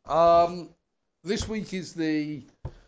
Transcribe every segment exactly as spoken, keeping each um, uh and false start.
Um, this week is the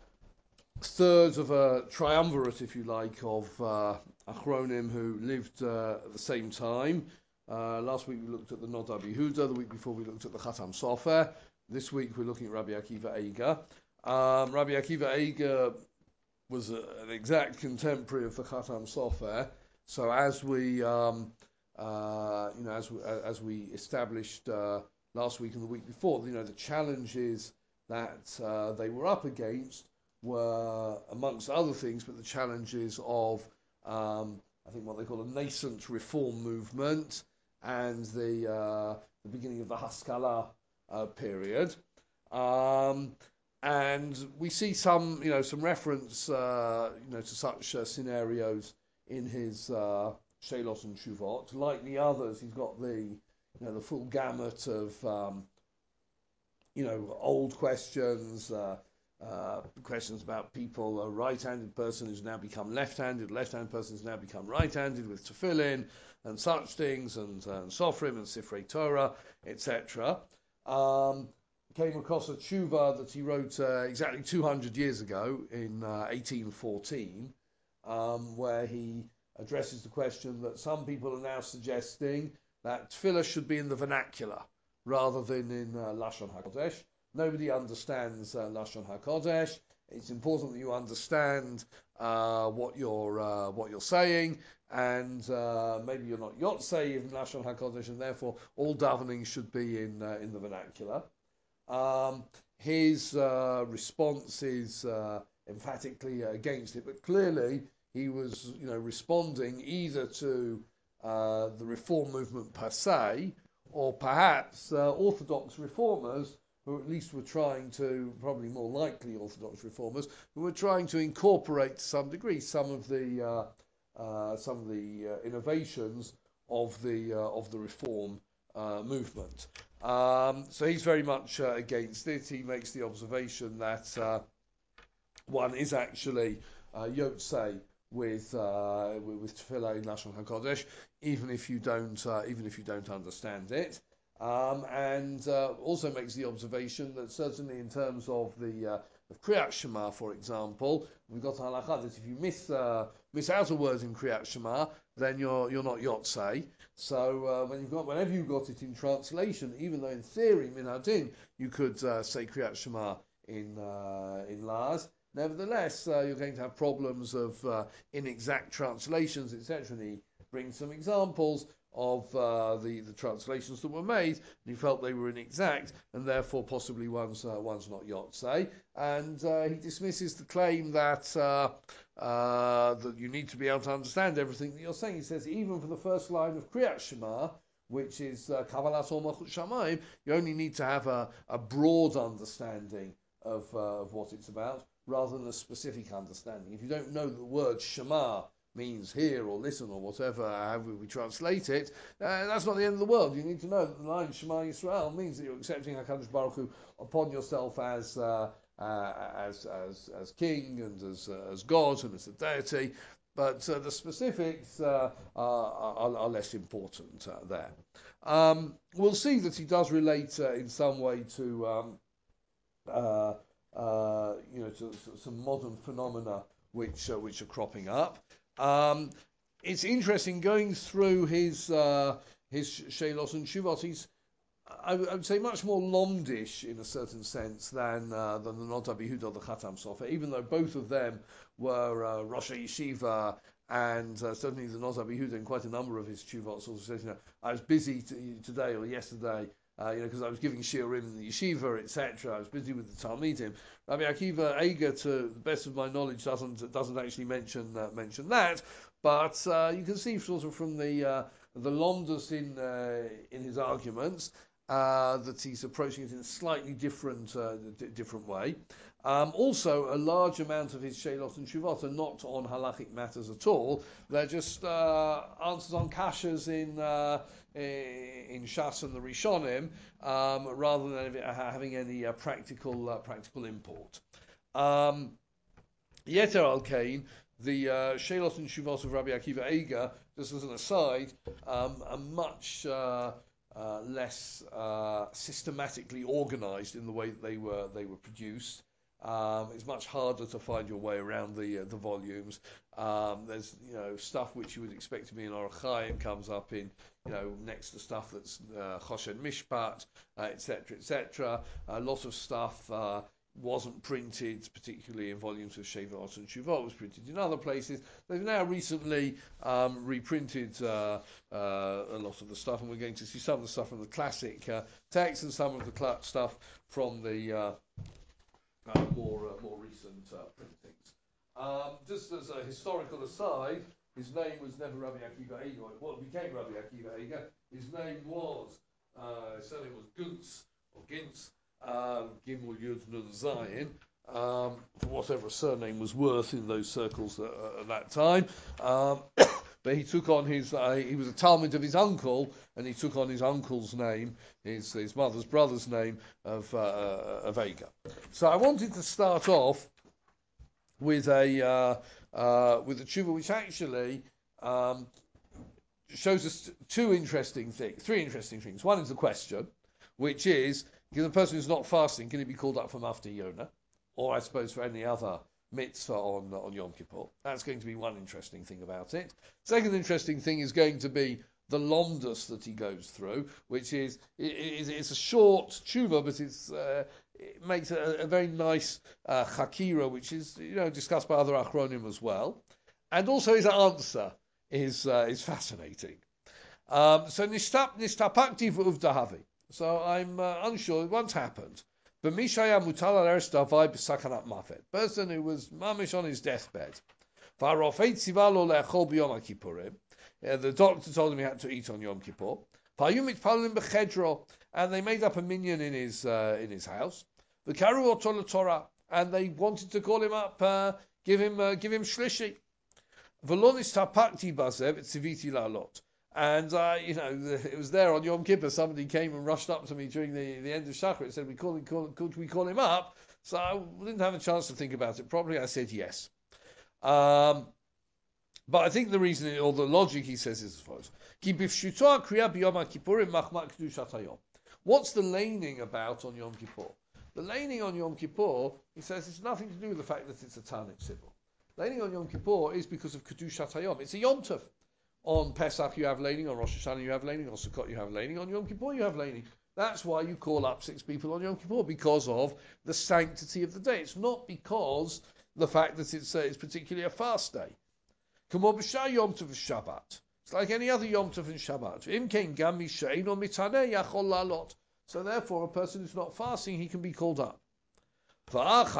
third of a triumvirate, if you like, of uh, Achronim who lived uh, at the same time. Uh, last week we looked at the Nodab Yehuda. The week before we looked at the Chatam Sofer. This week we're looking at Rabbi Akiva Eiger. Um, Rabbi Akiva Eiger was a, an exact contemporary of the Chatam Sofer. So as we, um, uh, you know, as we, as we established uh, last week and the week before, you know, the challenges that uh, they were up against were, amongst other things, but the challenges of, um, I think, what they call a nascent reform movement and the uh, the beginning of the Haskalah uh, period. Um, and we see some, you know, some reference, uh, you know, to such uh, scenarios in his uh, Shelos and Shuvot. Like the others, he's got the, you know, the full gamut of, um, you know, old questions, uh, uh, questions about people, a right-handed person who's now become left-handed, left-handed person who's now become right-handed with tefillin and such things, and, uh, and Sofrim and Sifrei Torah, et cetera. Um, came across a tshuva that he wrote uh, exactly two hundred years ago in uh, eighteen fourteen, um, where he addresses the question that some people are now suggesting that tefillah should be in the vernacular rather than in uh, Lashon HaKodesh. Nobody understands uh, Lashon HaKodesh. It's important that you understand uh, what you're uh, what you're saying, and uh, maybe you're not yotzei in Lashon HaKodesh, and therefore all davening should be in uh, in the vernacular. Um, his uh, response is uh, emphatically against it, but clearly he was, you know, responding either to uh, the reform movement per se, or perhaps uh, Orthodox reformers who at least were trying to, probably more likely Orthodox reformers, who were trying to incorporate to some degree some of the uh, uh, some of the uh, innovations of the uh, of the reform uh, movement. Um, so he's very much uh, against it. He makes the observation that uh, one is actually uh, yotzei with uh, with tefillah in Lashon Hakodesh, even if you don't uh, even if you don't understand it. Um, and uh, also makes the observation that certainly in terms of the uh, of Kriyat Shema, for example, we've got halakha that if you miss uh, miss out a word in Kriyat Shema, then you're you're not yotzei. So uh, when you've got whenever you got it in translation, even though in theory min hadin you could uh, say Kriyat Shema in uh, in Laz, nevertheless uh, you're going to have problems of uh, inexact translations, et cetera. And he brings some examples of uh, the the translations that were made, and he felt they were inexact, and therefore possibly one's uh, one's not yotzei. And uh, he dismisses the claim that uh, uh, that you need to be able to understand everything that you're saying. He says even for the first line of Kriyat Shema, which is Kabbalas Ol Malchut Shamayim, you only need to have a, a broad understanding of uh, of what it's about, rather than a specific understanding. If you don't know the word Shema means hear or listen or whatever, however we translate it, uh, that's not the end of the world. You need to know that the line Shema Yisrael means that you're accepting HaKadosh Baruch Hu upon yourself as uh, uh, as as as king and as uh, as God and as a deity. But uh, the specifics uh, are, are, are less important uh, there. Um, we'll see that he does relate uh, in some way to um, uh, uh, you know to, to some modern phenomena which uh, which are cropping up. Um, it's interesting going through his uh, his Shelos and Shuvot. He's, I, I would say, much more Lomdish in a certain sense than uh, than the Nodab Yehuda or the Chatam Sofer, even though both of them were uh, Rosh Yeshiva, and uh, certainly the Nodab Yehuda in quite a number of his Shuvot sort of says, you know, I was busy t- today or yesterday. Uh, you know, because I was giving shiurim in the yeshiva, et cetera. I was busy with the Talmidim. Rabbi Akiva Eiger, to the best of my knowledge, doesn't doesn't actually mention uh, mention that. But uh, you can see sort of from the uh, the Lomdus in uh, in his arguments uh, that he's approaching it in a slightly different uh, d- different way. Um, also, a large amount of his Sheilot and Shuvot are not on halachic matters at all. They're just uh, answers on kashas in uh, in Shas and the Rishonim, um, rather than having any uh, practical uh, practical import. Um, Yeter al Kain, the uh, Sheilot and Shuvot of Rabbi Akiva Eiger, just as an aside, um, are much uh, uh, less uh, systematically organised in the way that they were they were produced. Um, it's much harder to find your way around the uh, the volumes. Um, there's you know stuff which you would expect to be in Orach Chaim comes up in you know next to stuff that's uh, Choshen Mishpat, et cetera, et cetera. A lot of stuff uh, wasn't printed, particularly in volumes of Shevat and Shuvot. It was printed in other places. They've now recently um, reprinted uh, uh, a lot of the stuff, and we're going to see some of the stuff from the classic uh, text and some of the cl- stuff from the uh, uh, more uh, more recent uh, printings. Um, just as a historical aside, his name was never Rabbi Akiva Eiger. What became Rabbi Akiva Eiger? His name was, uh, his surname was Guntz, or Gintz, um, Gimel Yud Nun Zayin, um, for whatever a surname was worth in those circles at, at that time. Um, but he took on his, uh, he was a Talmud of his uncle, and he took on his uncle's name, his his mother's brother's name of, uh, of Eiger. So I wanted to start off with a uh, uh, with a tshuva which actually um, shows us two interesting things, three interesting things. One is the question, which is, because a person who's not fasting, can he be called up from after Yonah, or I suppose for any other mitzvah on on Yom Kippur? That's going to be one interesting thing about it. Second interesting thing is going to be the lomdus that he goes through, which is it, it, it's a short tshuva, but it's uh, it makes a, a very nice uh, chakira, which is you know discussed by other achronim as well, and also his answer is uh, is fascinating. Um, so nistap nistapakti v'uvdahavi. So I'm uh, unsure. It once happened. B'mishaya mutal al eretz davai b'sakanat mafet. Person who was mamish on his deathbed. V'arofei tziva lo le'achol b'yom ha'kippurim. The doctor told him he had to eat on Yom Kippur. V'ayum mitpalim b'chedro. And they made up a minyan in his uh, in his house. V'karu oto l'torah. And they wanted to call him up, uh, give him uh, give him shlishi. V'lo nistapakti bazev tziviti la'alot. And, uh, you know, it was there on Yom Kippur. Somebody came and rushed up to me during the, the end of Shachar and said, we call him, call, could we call him up? So I didn't have a chance to think about it properly. I said yes. Um, but I think the reason, or the logic he says is as follows. What's the laning about on Yom Kippur? The laning on Yom Kippur, he says, it's nothing to do with the fact that it's a Tanit Sibur. Laning on Yom Kippur is because of Kedushat Hayom. It's a Yom Tov. On Pesach you have laning, on Rosh Hashanah you have laning, on Sukkot you have laning, on Yom Kippur you have laning. That's why you call up six people on Yom Kippur, because of the sanctity of the day. It's not because the fact that it's, uh, it's particularly a fast day. Kamo b'shah Yom Tov Shabbat. It's like any other Yom Tov and Shabbat. Im kein gam mishein or mitaneh yachol lalot. So therefore, a person who's not fasting, he can be called up. But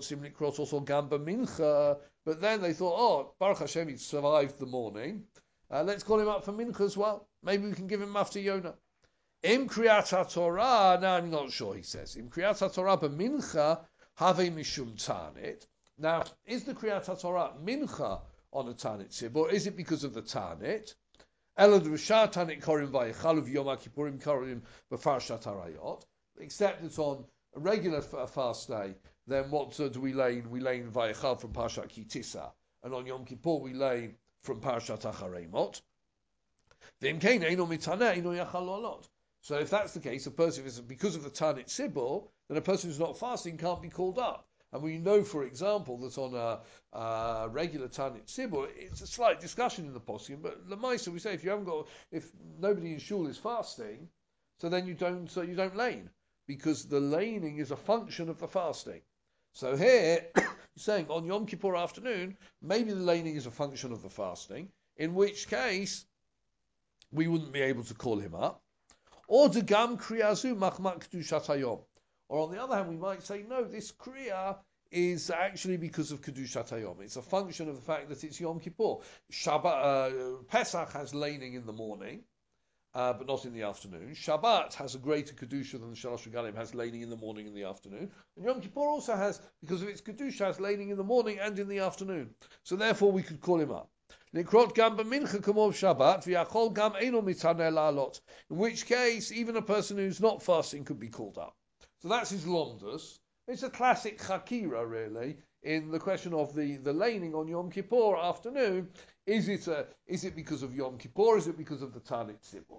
then they thought, oh, Baruch Hashem, he survived the morning. Uh, let's call him up for Mincha as well. Maybe we can give him after Yonah. Im Kriyat HaTorah, now I'm not sure, he says. Im Kriyat HaTorah b'mincha have mishum tanit. Now, is the Kriyat HaTorah mincha on a tanit sib, or is it because of the tanit? Elad Rishah tanit korim v'yichal v'yom HaKippurim korim b'farshat harayot. Except it's on a regular fast day, then what uh, do we lay in? We lay in v'yichal from Parshat Ki Tisa. And on Yom Kippur we lay from Parashat Acharemot. So if that's the case, a person, if it's because of the Tanit Sibur, then a person who's not fasting can't be called up. And we know, for example, that on a, a regular Tanit Sibur, it's a slight discussion in the poskim, but Lamaisa, we say if you haven't got, if nobody in shul is fasting, so then you don't, so you don't lane, because the laning is a function of the fasting. So here, saying on Yom Kippur afternoon, maybe the laning is a function of the fasting, in which case we wouldn't be able to call him up. Or the gam kriyazu machmak kedushat hayom. Or on the other hand, we might say, no, this kriya is actually because of kedushat hayom. It's a function of the fact that it's Yom Kippur. Shabbat, uh, Pesach has laning in the morning, Uh, but not in the afternoon. Shabbat has a greater Kedusha than the Shalosh Regalim, has laning in the morning and the afternoon. And Yom Kippur also has, because of its Kedusha, has laning in the morning and in the afternoon. So therefore we could call him up. Nikrot gam b'mincha kamov Shabbat, v'yachol gam eino mitaneh la'alot. In which case, even a person who's not fasting could be called up. So that's his lomdus. It's a classic chakira, really, in the question of the, the laning on Yom Kippur afternoon. Is it a, is it because of Yom Kippur? Is it because of the Tanit Sibur?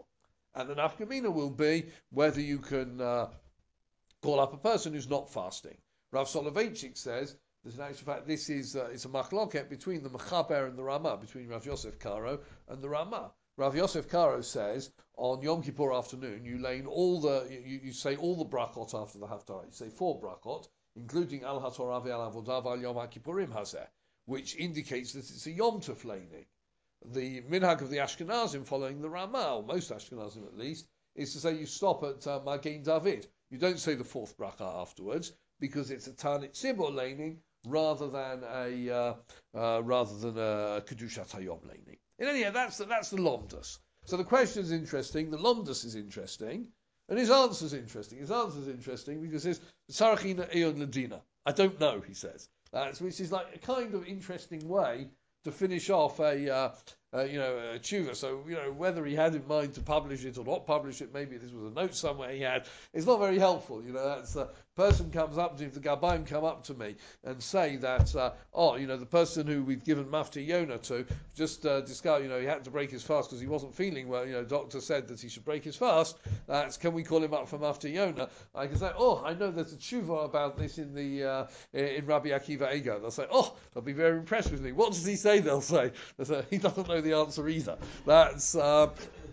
And the nafkamina will be whether you can uh, call up a person who's not fasting. Rav Soloveitchik says that in actual fact this is uh, it's a machloket between the Mechaber and the Ramah, between Rav Yosef Karo and the Ramah. Rav Yosef Karo says on Yom Kippur afternoon you lay all the you, you say all the brachot after the haftarah. You say four brachot, including Al HaTorah Ve'al Avodah Ve'al Yom HaKippurim Hazeh, which indicates that it's a Yom Tov laning. The minhag of the Ashkenazim following the Ramah, or most Ashkenazim at least, is to say you stop at uh, Magen David. You don't say the fourth bracha afterwards because it's a Tanit Tzibor laning rather than a uh, uh, rather than a Kedushat Hayom laning. In any event, that's the, that's the Lomdus. So the question is interesting. The Lomdus is interesting, and his answer is interesting. His answer is interesting because it's Sarachina Eon Ladina. I don't know, he says. That's which is like a kind of interesting way to finish off a, uh, uh, you know, a tshuva. So, you know, whether he had in mind to publish it or not publish it, maybe this was a note somewhere he had, it's not very helpful. You know, that's a person comes up to, if the Gabaim come up to me and say that, uh, oh, you know, the person who we've given Mafti Yonah to just uh, discovered, you know, he had to break his fast because he wasn't feeling well. You know, doctor said that he should break his fast. That's, can we call him up for Mafti Yonah? I can say, oh, I know there's a tshuva about this in the uh, in Rabbi Akiva Eiger. They'll say, oh, they'll be very impressed with me. What does he say? They'll say, they'll say he doesn't know the answer either. That's. Uh,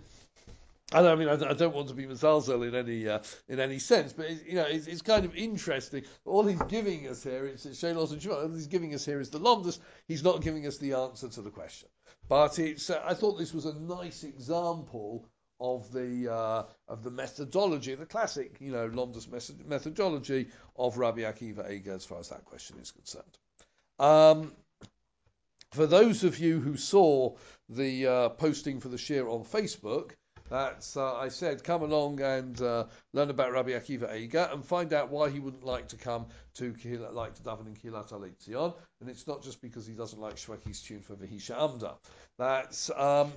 I don't I mean I don't want to be Mazalzel in any uh, in any sense, but it, you know it's, it's kind of interesting. All he's giving us here, it's Shelos and Shmuel. All he's giving us here is the Lomdus. He's not giving us the answer to the question. But it's uh, I thought this was a nice example of the uh, of the methodology, the classic you know Lomdus methodology of Rabbi Akiva Eiger as far as that question is concerned. Um, for those of you who saw the uh, posting for the share on Facebook. That's, uh, I said, come along and uh, learn about Rabbi Akiva Eiger and find out why he wouldn't like to come to like to daven in Kilat Alei Tzion. And it's not just because he doesn't like Shweki's tune for Vehisha Amda. That's um,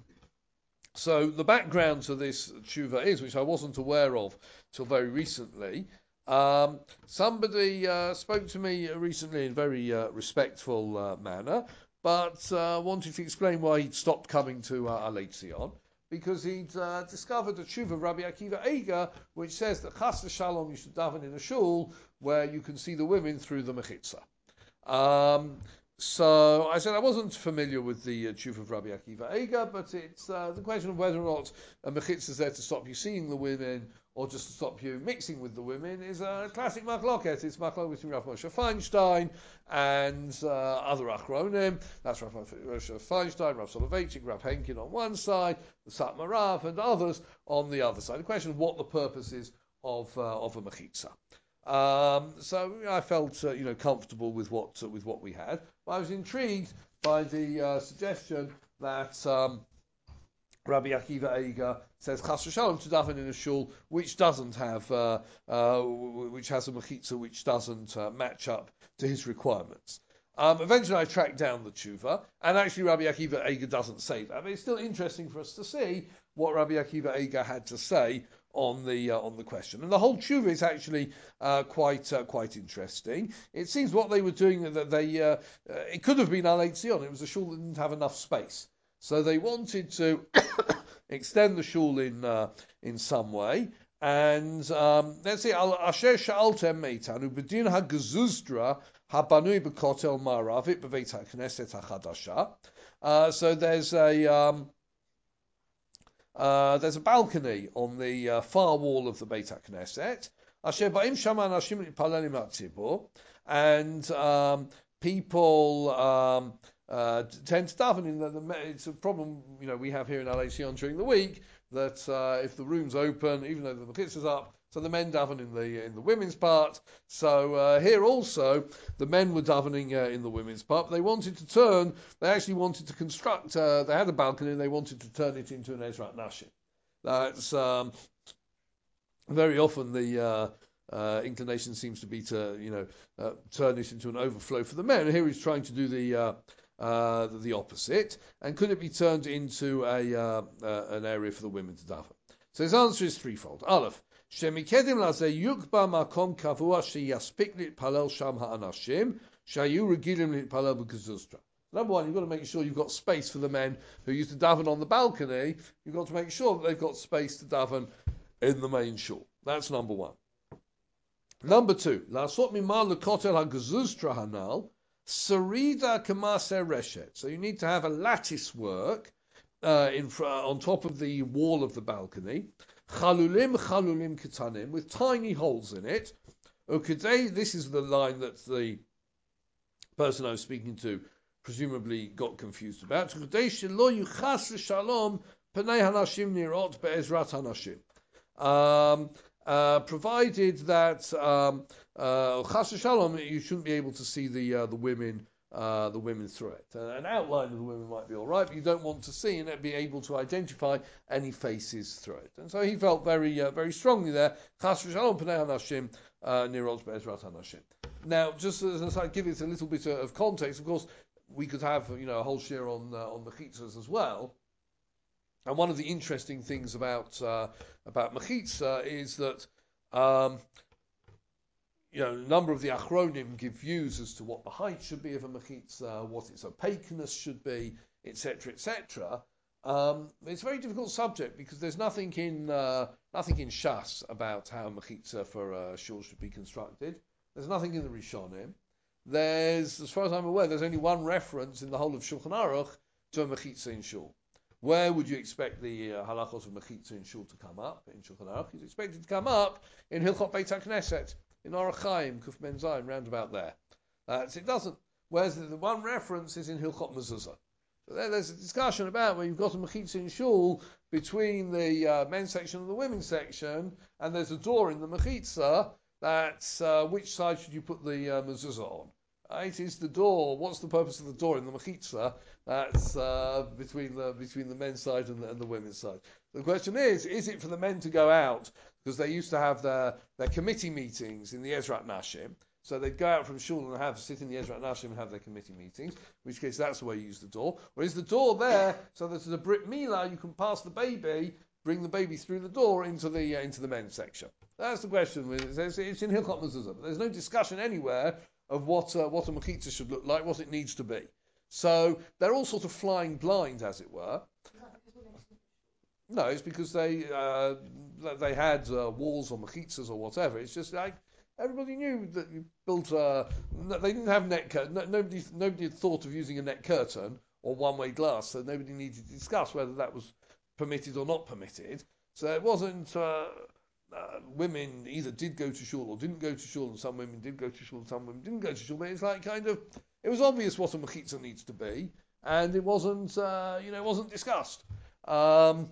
so the background to this tshuva is, which I wasn't aware of till very recently. Um, somebody uh, spoke to me recently in a very uh, respectful uh, manner, but uh, wanted to explain why he'd stopped coming to uh, Alei Tzion. Because he'd uh, discovered a tshuva of Rabbi Akiva Eiger, which says that chas v'shalom you should daven in a shul where you can see the women through the mechitza. Um, so I said I wasn't familiar with the uh, tshuva of Rabbi Akiva Eiger, but it's uh, the question of whether or not a mechitza is there to stop you seeing the women or just to stop you mixing with the women is a classic machloket. It's machloket between Rav Moshe Feinstein and uh, other achronim. That's Rav Moshe Feinstein, Rav Soloveitchik, Rav Henkin on one side, the Satmar Rav and others on the other side. The question of what the purpose is of uh, of a mechitza. Um, so you know, I felt uh, you know comfortable with what uh, with what we had. But I was intrigued by the uh, suggestion that. Um, Rabbi Akiva Eiger says Chas v'shalom to daven in a shul which doesn't have, uh, uh, which has a mechitza which doesn't uh, match up to his requirements. Um, eventually, I tracked down the tshuva, and actually, Rabbi Akiva Eiger doesn't say that. But it's still interesting for us to see what Rabbi Akiva Eiger had to say on the uh, on the question. And the whole tshuva is actually uh, quite uh, quite interesting. It seems what they were doing that they uh, uh, it could have been Alei Tzion. It was a shul that didn't have enough space. So they wanted to extend the shul in uh, in some way, and um, let's see. Asher sha'altem meitanu b'din ha'gezuzdra habanui b'kotel ma'aravit b'veit ha'knesset ha'chadasha. So there's a um, uh, there's a balcony on the uh, far wall of the Beit HaKnesset. Asher ba'im shama anashim l'palelim ha'tzibur, and um, people. Um, Uh, tend to daven in the, the, it's a problem you know we have here in Alei Tzion during the week that uh, if the room's open, even though the mechitza's up, so the men daven in the in the women's part. So uh, here also the men were davening uh, in the women's part. But they wanted to turn. They actually wanted to construct. Uh, they had a balcony and they wanted to turn it into an Ezrat Nashim. That's um, very often the. Uh, Uh, inclination seems to be to, you know, uh, turn this into an overflow for the men. Here he's trying to do the uh, uh, the, the opposite. And could it be turned into a uh, uh, an area for the women to daven? So his answer is threefold. Aleph, shemikedim lazeh yukba makom kavua sheyaspik litpalel sham ha'anashim shayu regilim litpalel b'gezustra. Number one, you've got to make sure you've got space for the men who used to daven on the balcony. You've got to make sure that they've got space to daven in the main shul. That's number one. Number two, La'asot mimar lekotel hagezuztra hanal, sarida k'maser reshet. So you need to have a lattice work uh, in fr- on top of the wall of the balcony. Chalulim chalulim ketanim, with tiny holes in it. Ukidei, this is the line that the person I was speaking to presumably got confused about. Ukidei shelo yuchas shalom panei hanashim nirot be'ezrat hanashim. Um, uh, provided that um, uh, chas shalom, you shouldn't be able to see the uh, the women uh, the women through it. Uh, an outline of the women might be all right, but you don't want to see and be able to identify any faces through it. And so he felt very uh, very strongly there. Chas shalom pnei hanashim nirot be'ezrat hanashim. Now, just as an aside, give it a little bit of context. Of course, we could have you know a whole share on uh, on mechitzas as well. And one of the interesting things about uh, about mechitza is that um, you know a number of the achronim give views as to what the height should be of a mechitza, what its opaqueness should be, et cetera, et cetera. Um, it's a very difficult subject because there's nothing in uh, nothing in Shas about how a mechitza for a shul should be constructed. There's nothing in the Rishonim. There's, as far as I'm aware, there's only one reference in the whole of Shulchan Aruch to a mechitza in shul. Where would you expect the uh, halachos of mechitza in shul to come up? In Shulchan Aruch, it's expected to come up in Hilchot Beit HaKnesset, in Orach Chaim, Kuf Men Zayin, round about there. Uh, so it doesn't. Whereas the, the one reference is in Hilchot Mezuzah. So there, there's a discussion about where you've got a mechitza in shul between the uh, men's section and the women's section, and there's a door in the mechitza. That's uh, which side should you put the uh, mezuzah on? Right, is the door. What's the purpose of the door in the mechitza? That's uh, between the between the men's side and the, and the women's side. The question is: is it for the men to go out because they used to have their, their committee meetings in the Ezrat Nashim? So they'd go out from shul and have sit in the Ezrat Nashim and have their committee meetings. In which case, that's the way you use the door. Or is the door there so that as a brit milah you can pass the baby, bring the baby through the door into the uh, into the men's section? That's the question. It's, it's in Hilchot Mezuzah, but there's no discussion anywhere of what uh, what a mechitza should look like, what it needs to be. So they're all sort of flying blind, as it were. No, it's because they uh, they had uh, walls or mechitzas or whatever. It's just like everybody knew that you built. Uh, they didn't have net curtain. No, nobody nobody had thought of using a net curtain or one-way glass, so nobody needed to discuss whether that was permitted or not permitted. So it wasn't. Uh, Uh, women either did go to shul or didn't go to shul, and some women did go to shul, and some women didn't go to shul. But it's like kind of, it was obvious what a mechitza needs to be, and it wasn't, uh, you know, it wasn't discussed. Um,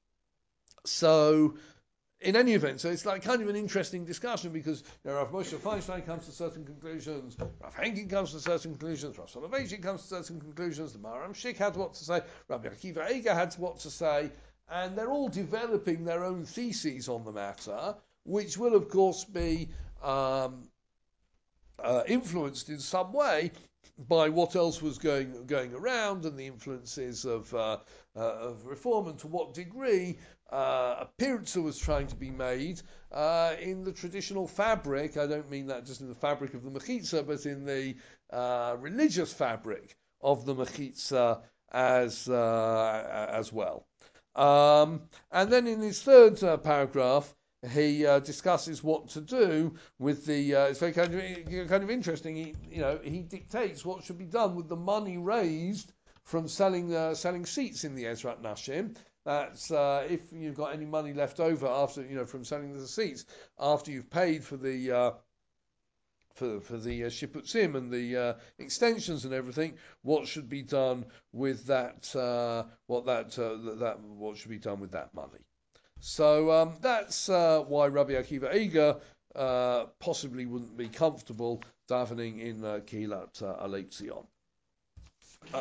so, in any event, so it's like kind of an interesting discussion because you know, Rav Moshe Feinstein comes to certain conclusions, Rav Henkin comes to certain conclusions, Rav Soloveitchik comes to certain conclusions, the Maharam Shik had what to say, Rabbi Akiva Eiger had what to say. And they're all developing their own theses on the matter, which will, of course, be um, uh, influenced in some way by what else was going going around and the influences of uh, uh, of reform, and to what degree uh, a pirza was trying to be made uh, in the traditional fabric. I don't mean that just in the fabric of the mechitza, but in the uh, religious fabric of the mechitza as uh, as well. Um, and then in his third uh, paragraph, he uh, discusses what to do with the. Uh, it's very kind of kind of interesting. He, you know, he dictates what should be done with the money raised from selling uh, selling seats in the Ezrat Nashim. That's uh, if you've got any money left over after you know from selling the seats after you've paid for the. Uh, For, for the uh, shipputzim and the uh, extensions and everything, what should be done with that? Uh, what that, uh, that what should be done with that money? So um, that's uh, why Rabbi Akiva Eiger uh, possibly wouldn't be comfortable davening in uh, Kehilat uh, Alei Tzion. Uh,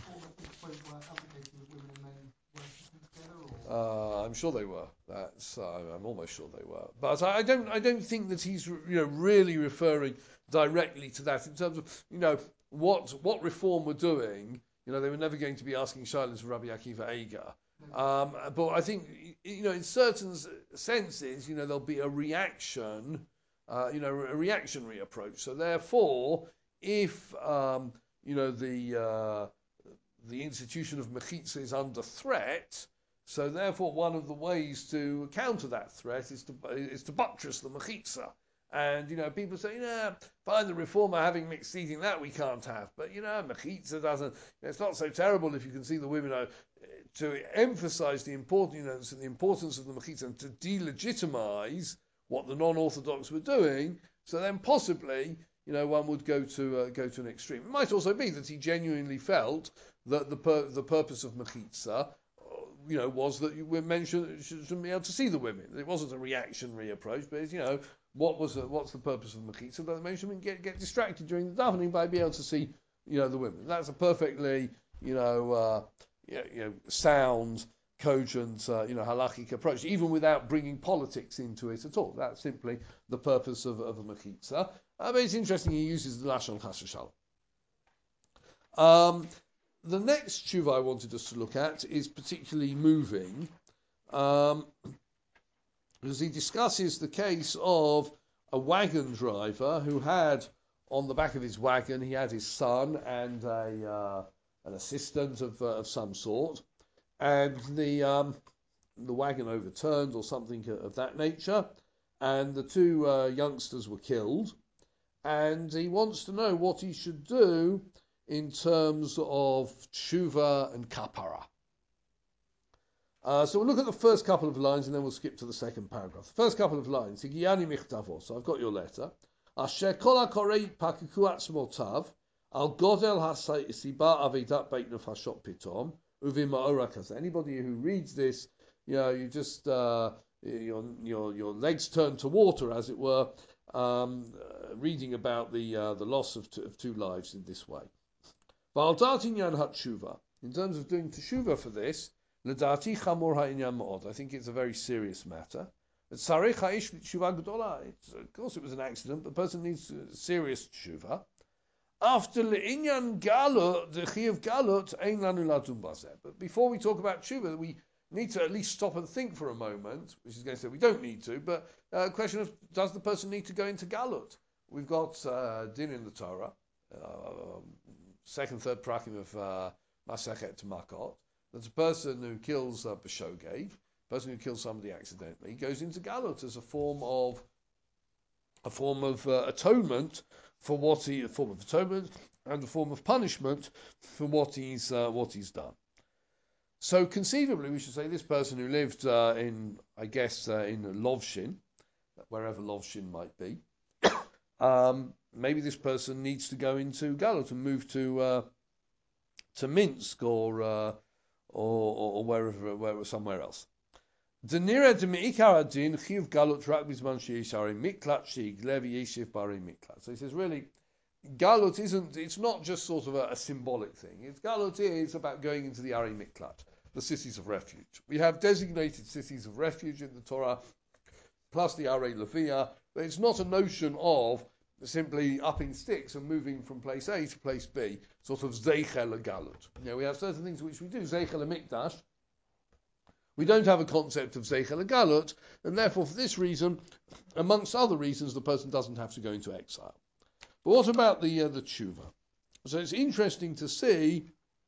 Uh, I'm sure they were. That's uh, I'm almost sure they were. But I, I don't I don't think that he's you know really referring directly to that in terms of you know what what reform we're doing. You know they were never going to be asking Shilas of Rabbi Akiva Eiger. Um, but I think you know in certain senses you know there'll be a reaction, uh, you know a reactionary approach. So therefore, if um, you know, the uh, the institution of mechitza is under threat. So therefore, one of the ways to counter that threat is to is to buttress the mechitza. And you know, people say, "Yeah, fine, the reformer having mixed eating, that we can't have." But you know, mechitza doesn't. It's not so terrible if you can see the women. Are, to emphasise the importance, you know, the importance of the mechitza and to delegitimize what the non-orthodox were doing. So then, possibly, you know, one would go to uh, go to an extreme. It might also be that he genuinely felt that the pur- the purpose of mechitza, you know, was that you were mentioned shouldn't be able to see the women. It wasn't a reactionary approach, but it's, you know, what was the, what's the purpose of mechitza? That the men shouldn't get get distracted during the davening by being able to see, you know, the women. That's a perfectly, you know, uh, you know, sound, cogent, uh, you know, halachic approach, even without bringing politics into it at all. That's simply the purpose of, of a mechitza. Uh, but it's interesting he uses the lashon chas v'shalom. Um, the next tshuva I wanted us to look at is particularly moving, um, because he discusses the case of a wagon driver who had on the back of his wagon he had his son and a uh, an assistant of uh, of some sort, and the um, the wagon overturned or something of that nature, and the two uh, youngsters were killed, and he wants to know what he should do in terms of tshuva and kapara. Uh, so we'll look at the first couple of lines and then we'll skip to the second paragraph. The first couple of lines, Higiyani Michtavo, so I've got your letter. Asher kol hakorei pakiku atzmotav, al godel hasiba avedat beit nefashot pitom, uvim ma'ora kaza. Anybody who reads this, you know, you just, uh, your, your, your legs turn to water, as it were, um, uh, reading about the uh, the loss of, t- of two lives in this way. V'al inyan hatshuva. In terms of doing teshuva for this, L'dati chamor ha'inyan ma'od. I think it's a very serious matter. Tzarech ha'ish tshuva gdola. Of course, it was an accident, but the person needs serious tshuva. After l'inyan galot, the chi of galot, ein lanu ladun bazeh. But before we talk about tshuva, we need to at least stop and think for a moment, which is going to say we don't need to, but a uh, question of, does the person need to go into galot? We've got uh, din in the Torah, uh, second, third prakim of uh, Masachet Makot. That's a person who kills a uh, b'shogeg, a person who kills somebody accidentally, goes into galot as a form of a form of uh, atonement for what he, a form of atonement and a form of punishment for what he's uh, what he's done. So conceivably, we should say this person who lived uh, in, I guess, uh, in Lovshin, wherever Lovshin might be, um, maybe this person needs to go into galot and move to uh, to Minsk or. Uh, Or, or, or wherever, wherever, somewhere else. Denira de meikar adin chiv galot rak bizman sheishari miklat shig levi yeshiv bari miklat. So he says, really, galot isn't. It's not just sort of a, a symbolic thing. It's galot is about going into the Ari Miklat, the cities of refuge. We have designated cities of refuge in the Torah, plus the Ari Levia, but it's not a notion of simply upping sticks and moving from place A to place B, sort of zeichel galut. You know, we have certain things which we do, zeichel mikdash. We don't have a concept of zeichel galut, and therefore, for this reason, amongst other reasons, the person doesn't have to go into exile. But what about the uh, the tshuva? So it's interesting to see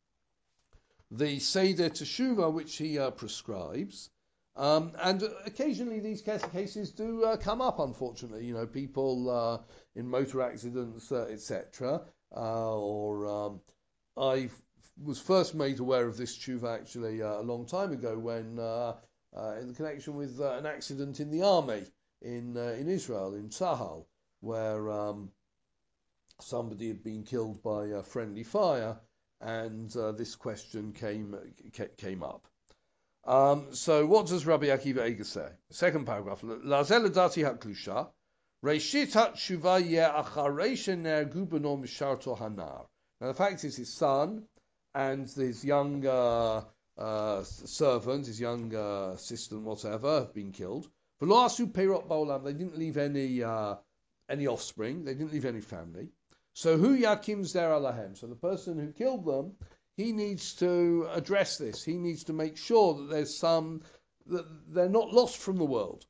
the seder teshuva which he uh, prescribes. Um, and occasionally these cases do uh, come up, unfortunately. You know, people uh, in motor accidents, uh, et cetera. Uh, or um, I was first made aware of this tshuva actually uh, a long time ago when, uh, uh, in connection with uh, an accident in the army in uh, in Israel, in Tzahal, where um, somebody had been killed by uh, friendly fire, and uh, this question came came up. Um, so what does Rabbi Akiva Eiger say? Second paragraph. Lazel dati haklusha, reishit hatshuva yeh acharei shenergu beno misharto hanar. Now the fact is, his son and his young uh, uh, servant, his young uh, assistant, whatever, have been killed. V'lo asu peirot ba'olam. They didn't leave any uh, any offspring. They didn't leave any family. So hu yakim zera lahem. So the person who killed them, he needs to address this. He needs to make sure that there's some, that they're not lost from the world.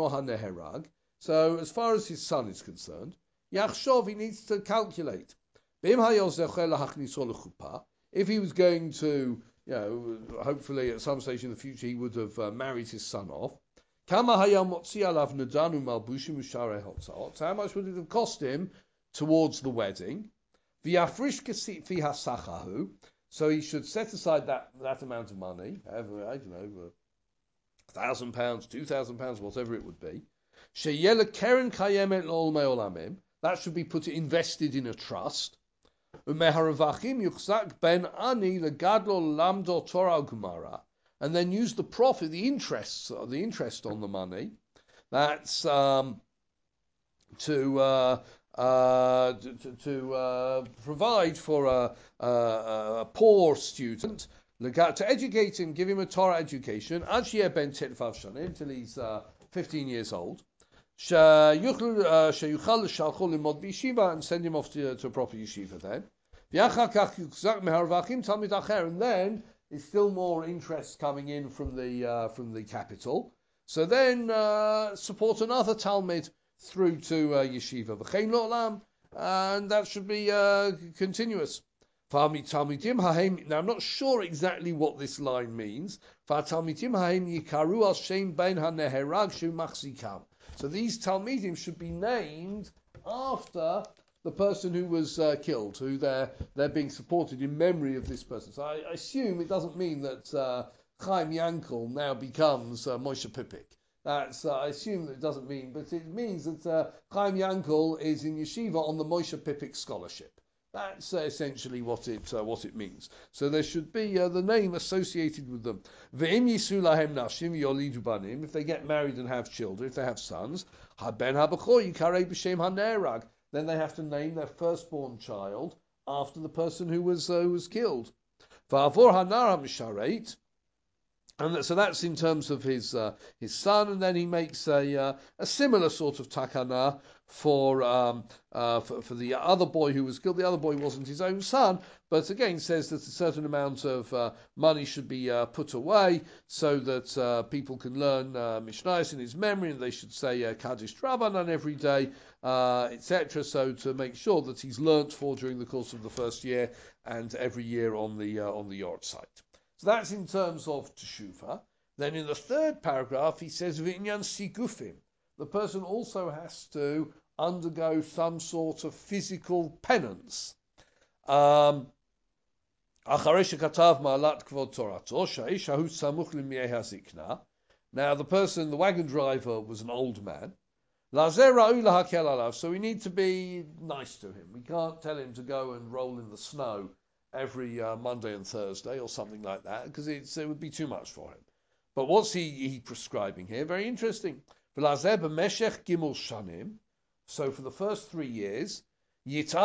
So as far as his son is concerned, Yachshov, he needs to calculate. If he was going to, you know, hopefully at some stage in the future he would have uh, married his son off. So how much would it have cost him towards the wedding? So he should set aside that, that amount of money, however, I don't know, a thousand pounds, two thousand pounds, whatever it would be. That should be put invested in a trust. And then use the profit, the interest, the interest on the money. That's um, to uh, uh, to, to uh, provide for a, a, a poor student, to educate him, give him a Torah education, until he's uh, fifteen years old. And send him off to, to a proper yeshiva then. And then there's still more interest coming in from the uh, from the capital. So then uh, support another Talmud through to uh, yeshiva. And that should be uh, continuous. Now I'm not sure exactly what this line means. So these Talmidim should be named after the person who was uh, killed, who they're, they're being supported in memory of this person. So I, I assume it doesn't mean that uh, Chaim Yankel now becomes uh, Moshe Pipik. That's, uh, I assume that it doesn't mean, but it means that uh, Chaim Yankel is in yeshiva on the Moshe Pipik scholarship. That's uh, essentially what it uh, what it means. So there should be uh, the name associated with them. Ve'im yisu lahem nashim yolidu banim. If they get married and have children, if they have sons, haben habachor yikarei b'shem hanerag. Then they have to name their firstborn child after the person who was uh, who was killed. Va'avor hanara mishareit. And so that's in terms of his uh, his son, and then he makes a uh, a similar sort of takana for, um, uh, for for the other boy who was killed. The other boy wasn't his own son, but again says that a certain amount of uh, money should be uh, put away so that uh, people can learn uh, Mishnayos in his memory, and they should say uh, Kaddish Rabbanan every day, uh, et cetera. So to make sure that he's learnt for during the course of the first year and every year on the uh, on the yard site. So that's in terms of teshuva. Then in the third paragraph, he says, V'inyan sigufim. The person also has to undergo some sort of physical penance. Um, now, the person, the wagon driver, was an old man. So we need to be nice to him. We can't tell him to go and roll in the snow every uh, Monday and Thursday or something like that, because it's, it would be too much for him. But what's he, he prescribing here? Very interesting. So for the first three years, he has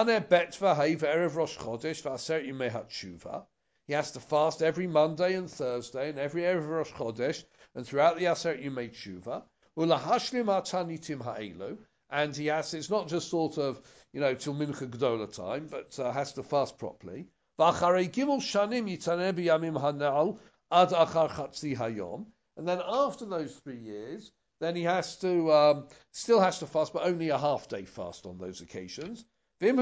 to fast every Monday and Thursday and every Erev Rosh Chodesh and throughout the Aseret Yimei Tshuva. And he has, it's not just sort of, you know, till Mincha Gdola time, but uh, has to fast properly. And then after those three years, then he has to, um, still has to fast, but only a half day fast on those occasions. If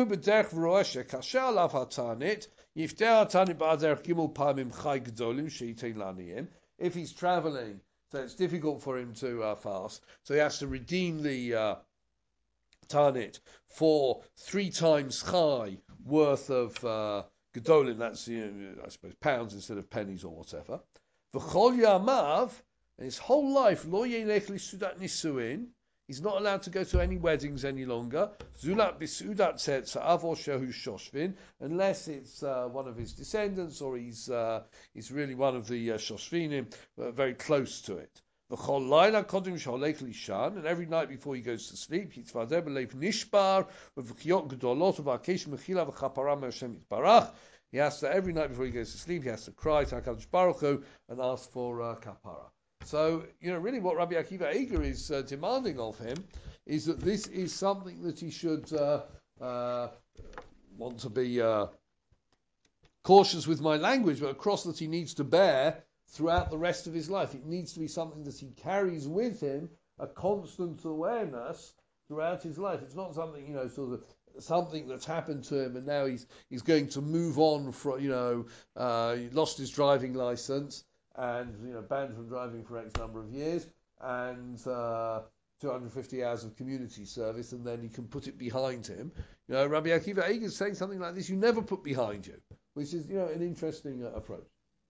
he's traveling, so it's difficult for him to uh, fast, so he has to redeem the uh, Tanit for three times chai worth of uh, Gedolim, that's, you know, I suppose, pounds instead of pennies or whatever. V'chol yamav, and his whole life, lo yelech l'sudat nisuin, he's not allowed to go to any weddings any longer. Zulat b'sudat tzed'av or shehu shoshvin, unless it's uh, one of his descendants or he's uh, he's really one of the uh, shoshvinim, uh, very close to it. V'chol layla kodim sholech lishan, and every night before he goes to sleep, yitzvadeh b'leiv nishbar v'v'chiyot gedolot v'akesh mechila v'chapara me'Hashem yitbarach. He has to, every night before he goes to sleep, he has to cry to HaKadosh Baruch Hu and ask for uh, kapara. So, you know, really what Rabbi Akiva Eiger is uh, demanding of him is that this is something that he should uh, uh, want to be uh, cautious with my language, but a cross that he needs to bear throughout the rest of his life. It needs to be something that he carries with him, a constant awareness throughout his life. It's not something, you know, sort of something that's happened to him and now he's he's going to move on from, you know, uh, he lost his driving license and, you know, banned from driving for X number of years and uh, two hundred fifty hours of community service, and then he can put it behind him. You know, Rabbi Akiva Eiger is saying something like this: you never put behind you, which is, you know, an interesting uh, approach.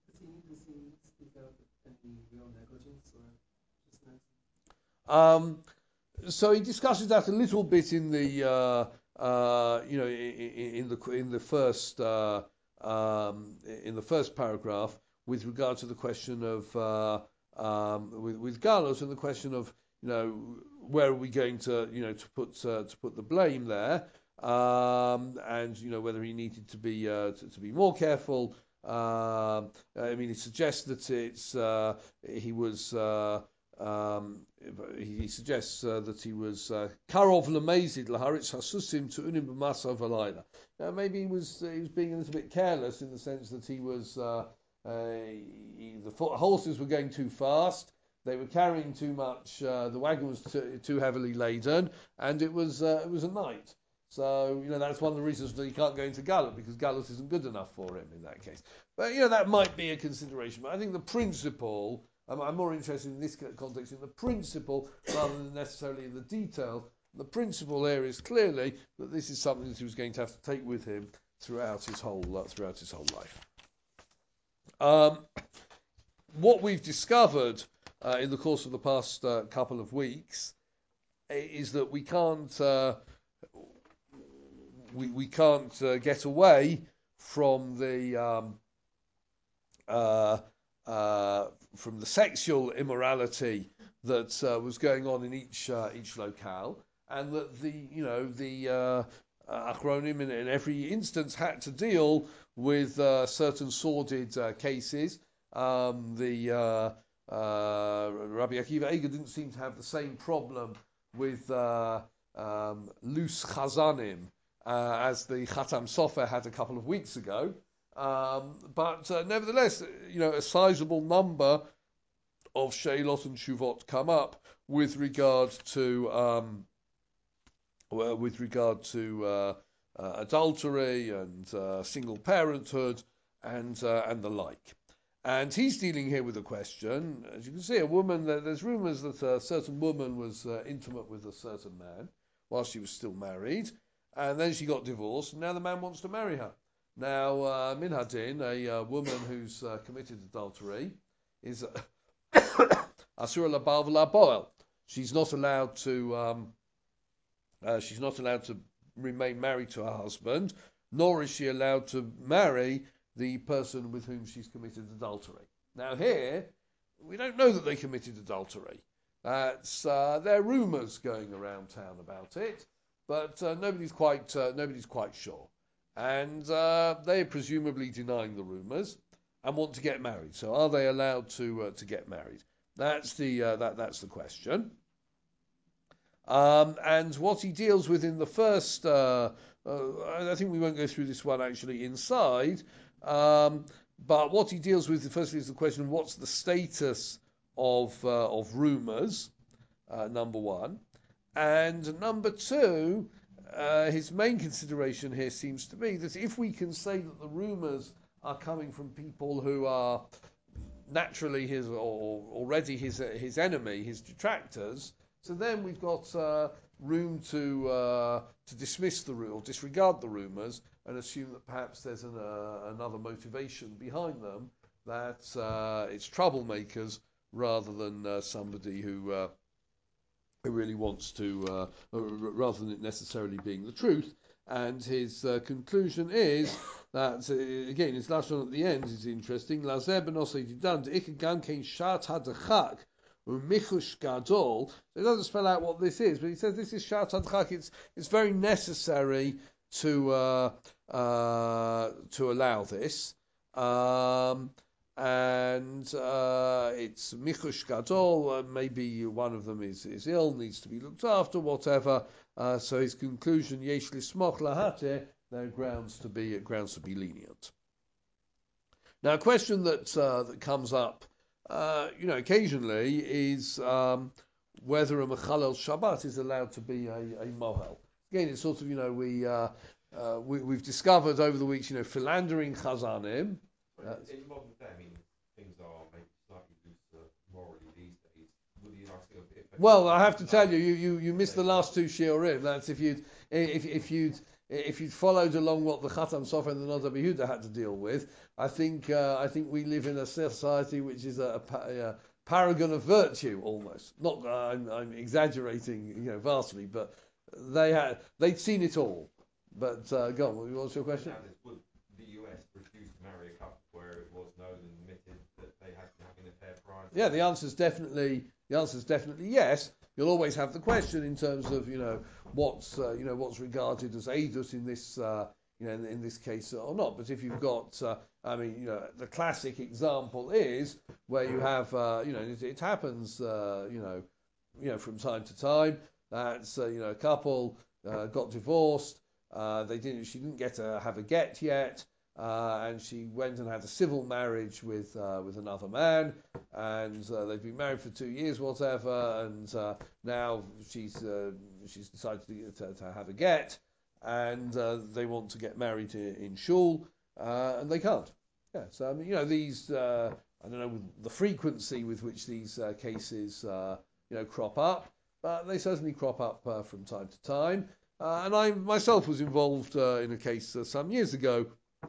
Um, so he discusses that a little bit in the, uh, uh, you know, in, in the in the first uh, um, in the first paragraph with regard to the question of uh, um, with with Galus and the question of, you know, where are we going to, you know, to put uh, to put the blame there, um, and, you know, whether he needed to be uh, to, to be more careful. Um, I mean, he suggests that it's uh, he was. Uh, um, he, he suggests uh, that he was karov lemezid laharitz hasusim to unim b'masav alayla. Now, maybe he was uh, he was being a little bit careless in the sense that he was uh, uh, he, the horses were going too fast. They were carrying too much. Uh, the wagon was too, too heavily laden, and it was uh, it was a night. So, you know, that's one of the reasons that he can't go into Gallut, because Gallut isn't good enough for him in that case. But, you know, that might be a consideration. But I think the principle, I'm, I'm more interested in this context, in the principle rather than necessarily in the detail. The principle here is clearly that this is something that he was going to have to take with him throughout his whole uh, throughout his whole life. Um, what we've discovered uh, in the course of the past uh, couple of weeks is that we can't. Uh, We we can't uh, get away from the um, uh, uh, from the sexual immorality that uh, was going on in each uh, each locale, and that the you know the uh, Achronim in, in every instance had to deal with uh, certain sordid uh, cases. Um, the uh, uh, Rabbi Akiva Eiger didn't seem to have the same problem with uh, um, loose chazanim. Uh, as the Khatam Sofer had a couple of weeks ago. Um, but uh, nevertheless, you know, a sizable number of Sheilot and Shuvot come up with regard to um, well, with regard to uh, uh, adultery and uh, single parenthood and uh, and the like. And he's dealing here with a question. As you can see, a woman. There's rumours that a certain woman was uh, intimate with a certain man while she was still married. And then she got divorced, and now the man wants to marry her. Now, uh, Min Hadin, a uh, woman who's uh, committed adultery, is Asura Labav Laboel. She's not allowed to. Um, uh, she's not allowed to remain married to her husband, nor is she allowed to marry the person with whom she's committed adultery. Now, here we don't know that they committed adultery. That's uh, there are rumours going around town about it. But uh, nobody's quite uh, nobody's quite sure, and uh, they're presumably denying the rumours and want to get married. So, are they allowed to uh, to get married? That's the uh, that that's the question. Um, and what he deals with in the first, uh, uh, I think we won't go through this one actually inside. Um, but what he deals with firstly is the question of what's the status of uh, of rumours. Uh, number one. And number two, uh, his main consideration here seems to be that if we can say that the rumours are coming from people who are naturally his or already his his enemy, his detractors, so then we've got uh, room to uh, to dismiss the or disregard the rumours and assume that perhaps there's an, uh, another motivation behind them, that uh, it's troublemakers rather than uh, somebody who. Uh, who really wants to, uh, rather than it necessarily being the truth. And his uh, conclusion is that, uh, again, his last one at the end is interesting. Lazer benosei didan de'ik gam kein shat hadachak u'michush gadol. It doesn't spell out what this is, but he says this is shat hadachak. It's it's very necessary to uh, uh, to allow this. Um, And uh, it's Michush Gadol, uh, maybe one of them is, is ill, needs to be looked after, whatever. Uh, so his conclusion, Yesh Lismoch Lahate, there are grounds to be grounds to be lenient. Now, a question that uh, that comes up, uh, you know, occasionally is um, whether a Mechalel Shabbat is allowed to be a, a Mohel. Again, it's sort of, you know, we, uh, uh, we, we've discovered over the weeks, you know, philandering Chazanim. Uh, in modern day, I mean, things are maybe slightly looser morally these days. Would you like to go Well, I have to tell you, you, you, you missed the last two shiurim. That's if you'd if if you'd if you'd followed along what the Chatam Sofer and the Nodar Behuda had to deal with. I think uh, I think we live in a society which is a, a, a paragon of virtue almost. Not uh, I'm, I'm exaggerating, you know, vastly, but they had they'd seen it all. But uh, go on. What's your question? Would the U S refuse to marry a couple where it was known and admitted that they had been having an affair prior? Yeah, the answer is definitely the answer is definitely yes. You'll always have the question in terms of, you know, what's uh, you know what's regarded as eidus in this uh, you know in, in this case or not. But if you've got uh, I mean, you know, the classic example is where you have uh, you know it, it happens uh, you know you know from time to time that uh, you know a couple uh, got divorced. Uh, they didn't. She didn't get to have a get yet. Uh, and she went and had a civil marriage with uh, with another man, and uh, they've been married for two years, whatever. And uh, now she's uh, she's decided to, to, to have a get, and uh, they want to get married in, in shul, uh, and they can't. Yeah, so I mean, you know, these uh, I don't know the frequency with which these uh, cases uh, you know crop up, but they certainly crop up uh, from time to time. Uh, and I myself was involved uh, in a case uh, some years ago.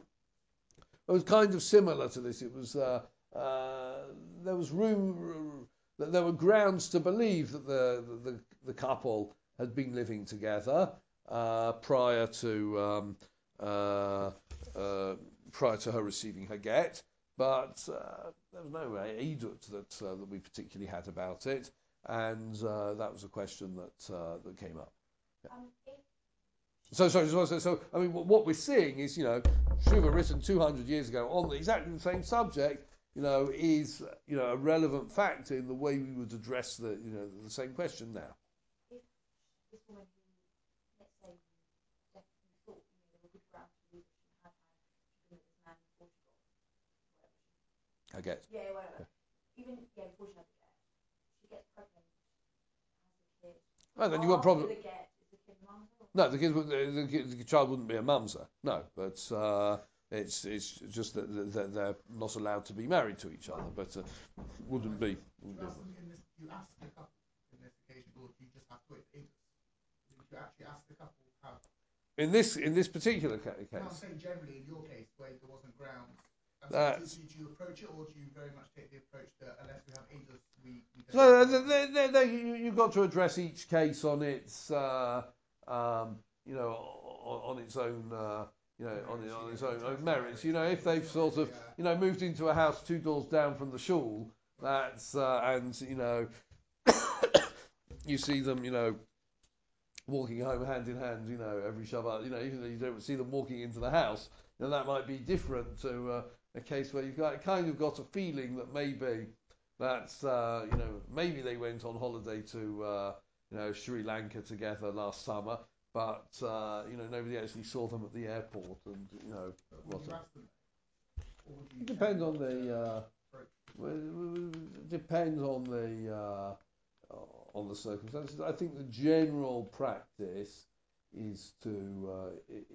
It was kind of similar to this. It was uh, uh, there was room that there were grounds to believe that the the, the couple had been living together uh, prior to um, uh, uh, prior to her receiving her get, but uh, there was no edut that uh, that we particularly had about it, and uh, that was a question that uh, that came up. Yeah. Um, So, so, so, so, I mean, what we're seeing is, you know, Shuva written two hundred years ago on exactly the same subject, you know, is, you know, a relevant factor in the way we would address the, you know, the same question now. If this woman who, let's say, definitely thought, you know, there were good grounds to believe that she had had been with this man in Portugal, whatever she, I guess. Yeah, whatever. Yeah. Even, yeah, before she had the get, she gets pregnant, has a kid. And then you've got a problem. The get, No, the, kid, the, the, the child wouldn't be a mamzer. No, but uh, it's it's just that, that they're not allowed to be married to each other. But uh, wouldn't be. Wouldn't you, ask in this, you ask the couple in this occasion, or do you just have to wait for ages? Did you actually ask the couple how? In this in this particular case. No, I'm saying generally in your case where there wasn't grounds. Uh, do, do, do you approach it, or do you very much take the approach that unless we have ages, we, we don't? So they, they, they, you, you've got to address each case on its. Uh, Um, you know, on, on its own, uh, you know, on, on its own, own merits. You know, if they've sort of, you know, moved into a house two doors down from the shul, that's uh, and you know, you see them, you know, walking home hand in hand, you know, every Shabbat. You know, even though you don't see them walking into the house, you know, that might be different to uh, a case where you've got, kind of got a feeling that maybe that's, uh, you know, maybe they went on holiday to. Uh, You know, Sri Lanka together last summer, but uh, you know nobody actually saw them at the airport, and you know. Would you ask them? Or would you it depends on the. Uh, it depends on the uh, on the circumstances. I think the general practice is to uh,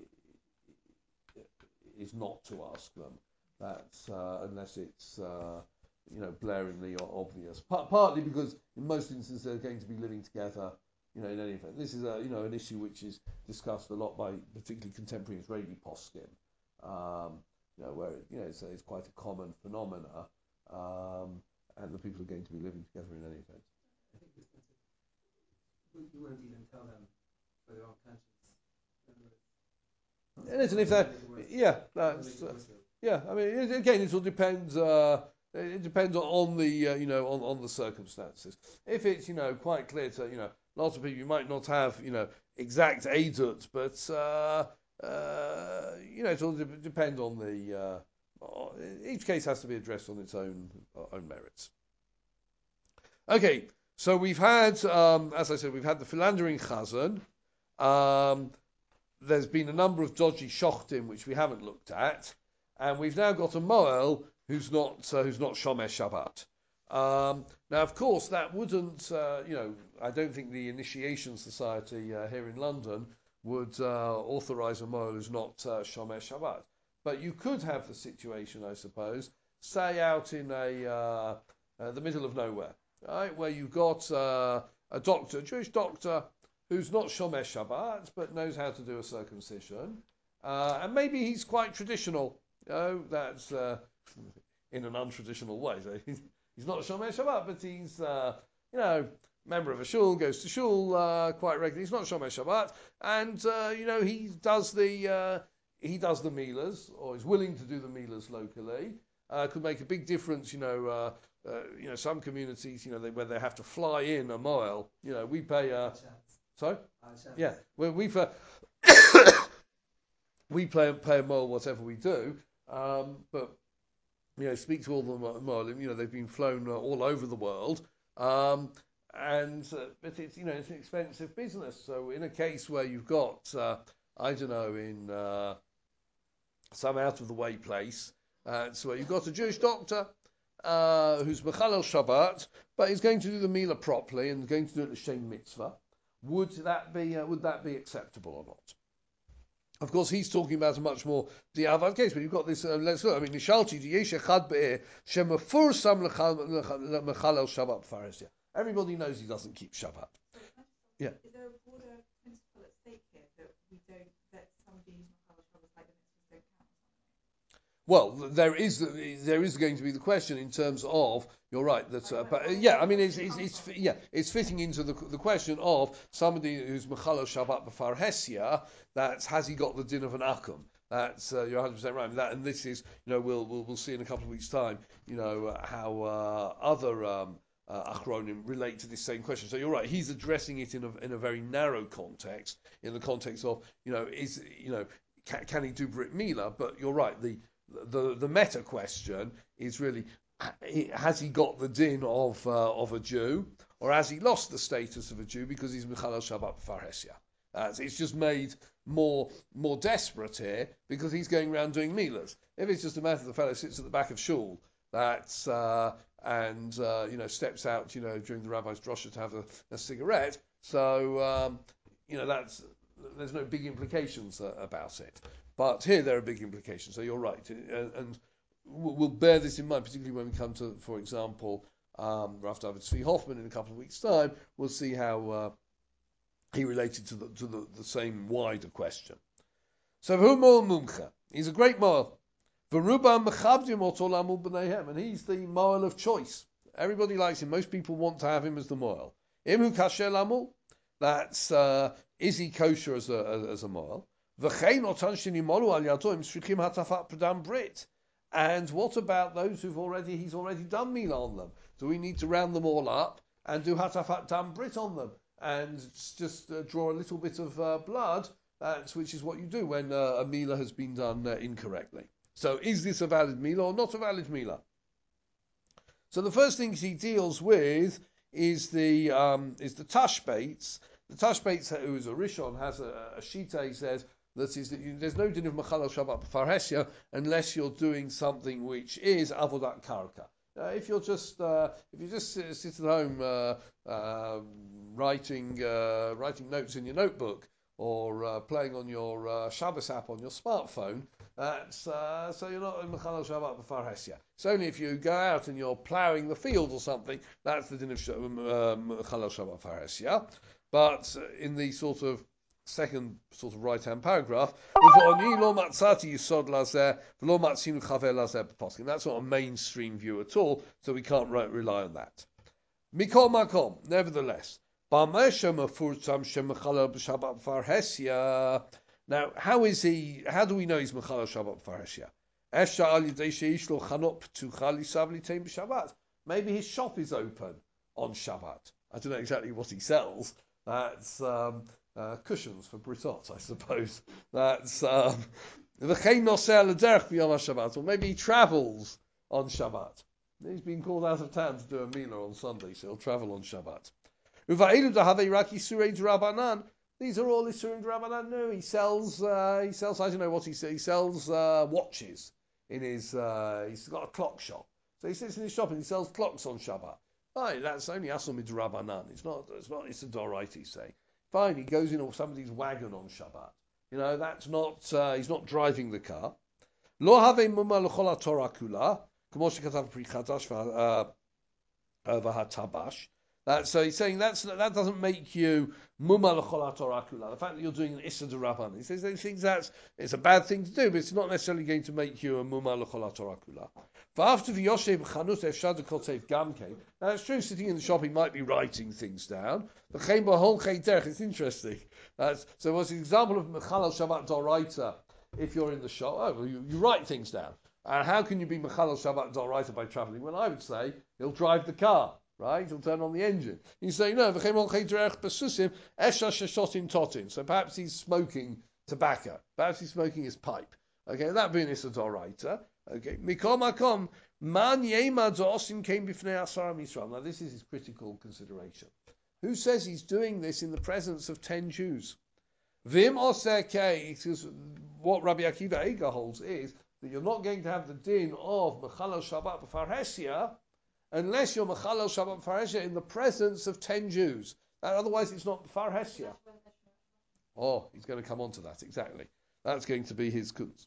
is not to ask them. That's uh, unless it's. Uh, you know, blaringly obvious. P- partly because in most instances they're going to be living together, you know, in any event. This is a, you know, an issue which is discussed a lot by particularly contemporary Israeli poskim, um, you know, where, you know, it's, it's quite a common phenomena, um, and the people are going to be living together in any event. I think it's you won't even tell them for their own conscience. And listen, if that, yeah, that's, uh, yeah, I mean, it, again, it will depend, uh, It depends on the, uh, you know, on, on the circumstances. If it's, you know, quite clear to, you know, lots of people, you might not have, you know, exact edut, but, uh, uh, you know, it will de- depend on the, uh, each case has to be addressed on its own, own merits. Okay, so we've had, um, as I said, we've had the philandering chazan. Um, there's been a number of dodgy shochtim which we haven't looked at, and we've now got a moel who's not uh, who's not shomer Shabbat. Um, now, of course, that wouldn't, uh, you know, I don't think the Initiation Society uh, here in London would uh, authorise a mohel who's not uh, Shomer Shabbat. But you could have the situation, I suppose, say out in a uh, uh, the middle of nowhere, right, where you've got uh, a doctor, a Jewish doctor, who's not Shomer Shabbat, but knows how to do a circumcision. Uh, and maybe he's quite traditional. You know, that's uh, in an untraditional way. So he's not Shomer Shabbat, but he's, uh, you know, member of a shul, goes to shul uh, quite regularly. He's not Shomer Shabbat, and uh, you know he does the uh, he does the milas, or is willing to do the milas locally. Uh, could make a big difference. You know, uh, uh, you know, some communities, you know, they, where they have to fly in a mile. You know, we pay. Uh, sorry, yeah, well, we've. Uh, we play pay a mile whatever we do, um, but you know, speak to all the Molim, you know, they've been flown uh, all over the world, um, and uh, but it's, you know, it's an expensive business. So in a case where you've got, uh, I don't know, in uh, some out of the way place, uh, so where you've got a Jewish doctor uh, who's Mechalel Shabbat, but he's going to do the Mila properly and going to do it l'shem mitzvah, would that be uh, would that be acceptable or not? Of course, he's talking about a much more diavad case, but you've got this. Uh, let's look. I mean, Nishalti diyesh echad be'er shemafur sam mechalel Shabbat b'faresia. Everybody knows he doesn't keep Shabbat. Yeah. Is there a broader principle at stake here that we don't that somebody who's mechalel Shabbat like the mitzvahs don't count? Well, there is there is going to be the question in terms of, you're right, that uh, but uh, yeah, I mean it's it's, it's yeah it's fitting into the the question of somebody who's mechalel Shabbat b'far hesia, that's has he got the din of an akum? That's uh, you're one hundred percent right. That, and this is, you know, we'll we'll we'll see in a couple of weeks' time, you know, uh, how uh, other um, uh, achronim relate to this same question. So you're right, he's addressing it in a in a very narrow context, in the context of, you know, is you know can, can he do brit milah? But you're right, the The the meta question is really, has he got the din of uh, of a Jew, or has he lost the status of a Jew because he's Mechalel Shabbat b'far hesia? Uh, so it's just made more more desperate here because he's going around doing milas. If it's just a matter of the fellow sits at the back of shul, that's uh, and uh, you know steps out, you know, during the rabbi's drosha to have a, a cigarette. So um, you know that's there's no big implications uh, about it. But here there are big implications, so you're right. And, and we'll bear this in mind, particularly when we come to, for example, um, Rav David Tzvi Hoffman in a couple of weeks' time. We'll see how uh, he related to the to the, the same wider question. So Humol Mumcha, he's a great moel. V'rubam mechabdim otolamu b'neihem, and he's the moel of choice. Everybody likes him. Most people want to have him as the moel. Imhu kasher lamul, that's uh, is he kosher as a as a moel? And what about those who've already, he's already done milah on them? Do we need to round them all up and do hatafat dam brit on them and just uh, draw a little bit of uh, blood, that's, which is what you do when uh, a milah has been done uh, incorrectly. So is this a valid milah or not a valid milah? So the first thing he deals with is the um, is the tashbates. The tashbates, who is a rishon, has a, a shita, he says, that is, that you, there's no din of mechalel Shabbat b'far hesia unless you're doing something which is avodat karka. Uh, if you're just uh, if you just sit, sit at home uh, uh, writing uh, writing notes in your notebook or uh, playing on your uh, Shabbos app on your smartphone, that's uh, so you're not in mechalel Shabbat b'far hesia. It's only if you go out and you're ploughing the field or something, that's the din of mechalel Shabbat b'far hesia. But in the sort of second sort of right-hand paragraph, that's not a mainstream view at all, so we can't re- rely on that. Mikol makom, nevertheless. Now, how is he, how do we know he's Mechalel Shabbat b'far hesia? Maybe his shop is open on Shabbat. I don't know exactly what he sells. That's um, uh, cushions for britot, I suppose. That's um, or maybe he travels on Shabbat. He's been called out of town to do a milah on Sunday, so he'll travel on Shabbat. These are all Isurim D'Rabbanan. No, he sells. Uh, he sells. I don't know what he sells. He sells uh, watches in his. Uh, he's got a clock shop. So he sits in his shop and he sells clocks on Shabbat. Fine, that's only Asur Midrabanan. It's not, it's not, it's a Doraita, he's saying. Fine, he goes in on somebody's wagon on Shabbat. You know, that's not, uh, he's not driving the car. Lo have muma l'chol Torah kula, k'mo shekatav pri chadash v'hatabash. That, so he's saying that's, that doesn't make you muma l'chol Torah kula. The fact that you're doing an issa d'Rabbanan, he says he thinks that's it's a bad thing to do, but it's not necessarily going to make you a muma l'chol Torah kula. V'after v'yoshev b'chanut efshad v'kotev gamkein. Now it's true, sitting in the shop he might be writing things down. V'chein b'hol chei derech. It's interesting. That's, so what's an example of mechalal Shabbat Doraita? If you're in the shop, oh, well, you, you write things down. And how can you be mechalal Shabbat Doraita by travelling? Well, I would say he'll drive the car. Right, he'll turn on the engine. You say no. So perhaps he's smoking tobacco. Perhaps he's smoking his pipe. Okay, that'd be an issa d'oraita. Okay, mikom makom man yemad zo'osim came b'fnei asara Yisrael. Now this is his critical consideration. Who says he's doing this in the presence of ten Jews? Vim oseh, what Rabbi Akiva Eiger holds is that you're not going to have the din of mechalal Shabbat b'farhesia unless you're Mechalel Shabbat Farhesia in the presence of ten Jews. Uh, otherwise it's not Farhesia. Oh, he's going to come on to that, exactly. That's going to be his kunz.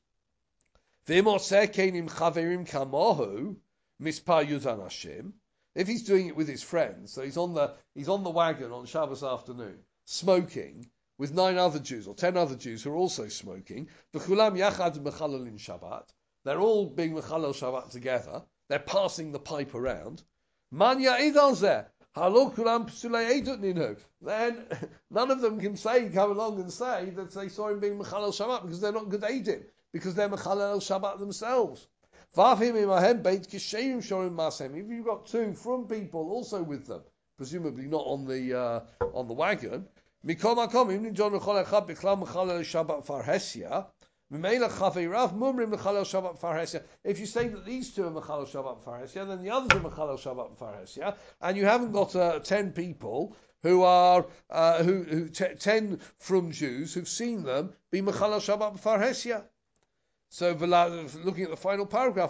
If he's doing it with his friends, so he's on the he's on the wagon on Shabbos afternoon, smoking, with nine other Jews, or ten other Jews who are also smoking, Shabbat, they're all being Mechalel Shabbat together. They're passing the pipe around. Man ya'id al zeh. Halo kulam psulei edut ninu. Then none of them can say, come along and say that they saw him being Mechalel Shabbat because they're not good edim, because they're Mechalel Shabbat themselves. V'afim imahem beit kisheim shorim masem. If you've got two from people also with them, presumably not on the uh, on the wagon. Mikom akom im nidon l'chol echad b'chlam Mechalel Shabbat farhesia. If you say that these two are Mechalel Shabbat Farhesia, then the others are Mechalel Shabbat Farhesia, and you haven't got uh, ten people who are uh, who, who t- ten from Jews who've seen them be Mechalel Shabbat Farhesia. So, looking at the final paragraph,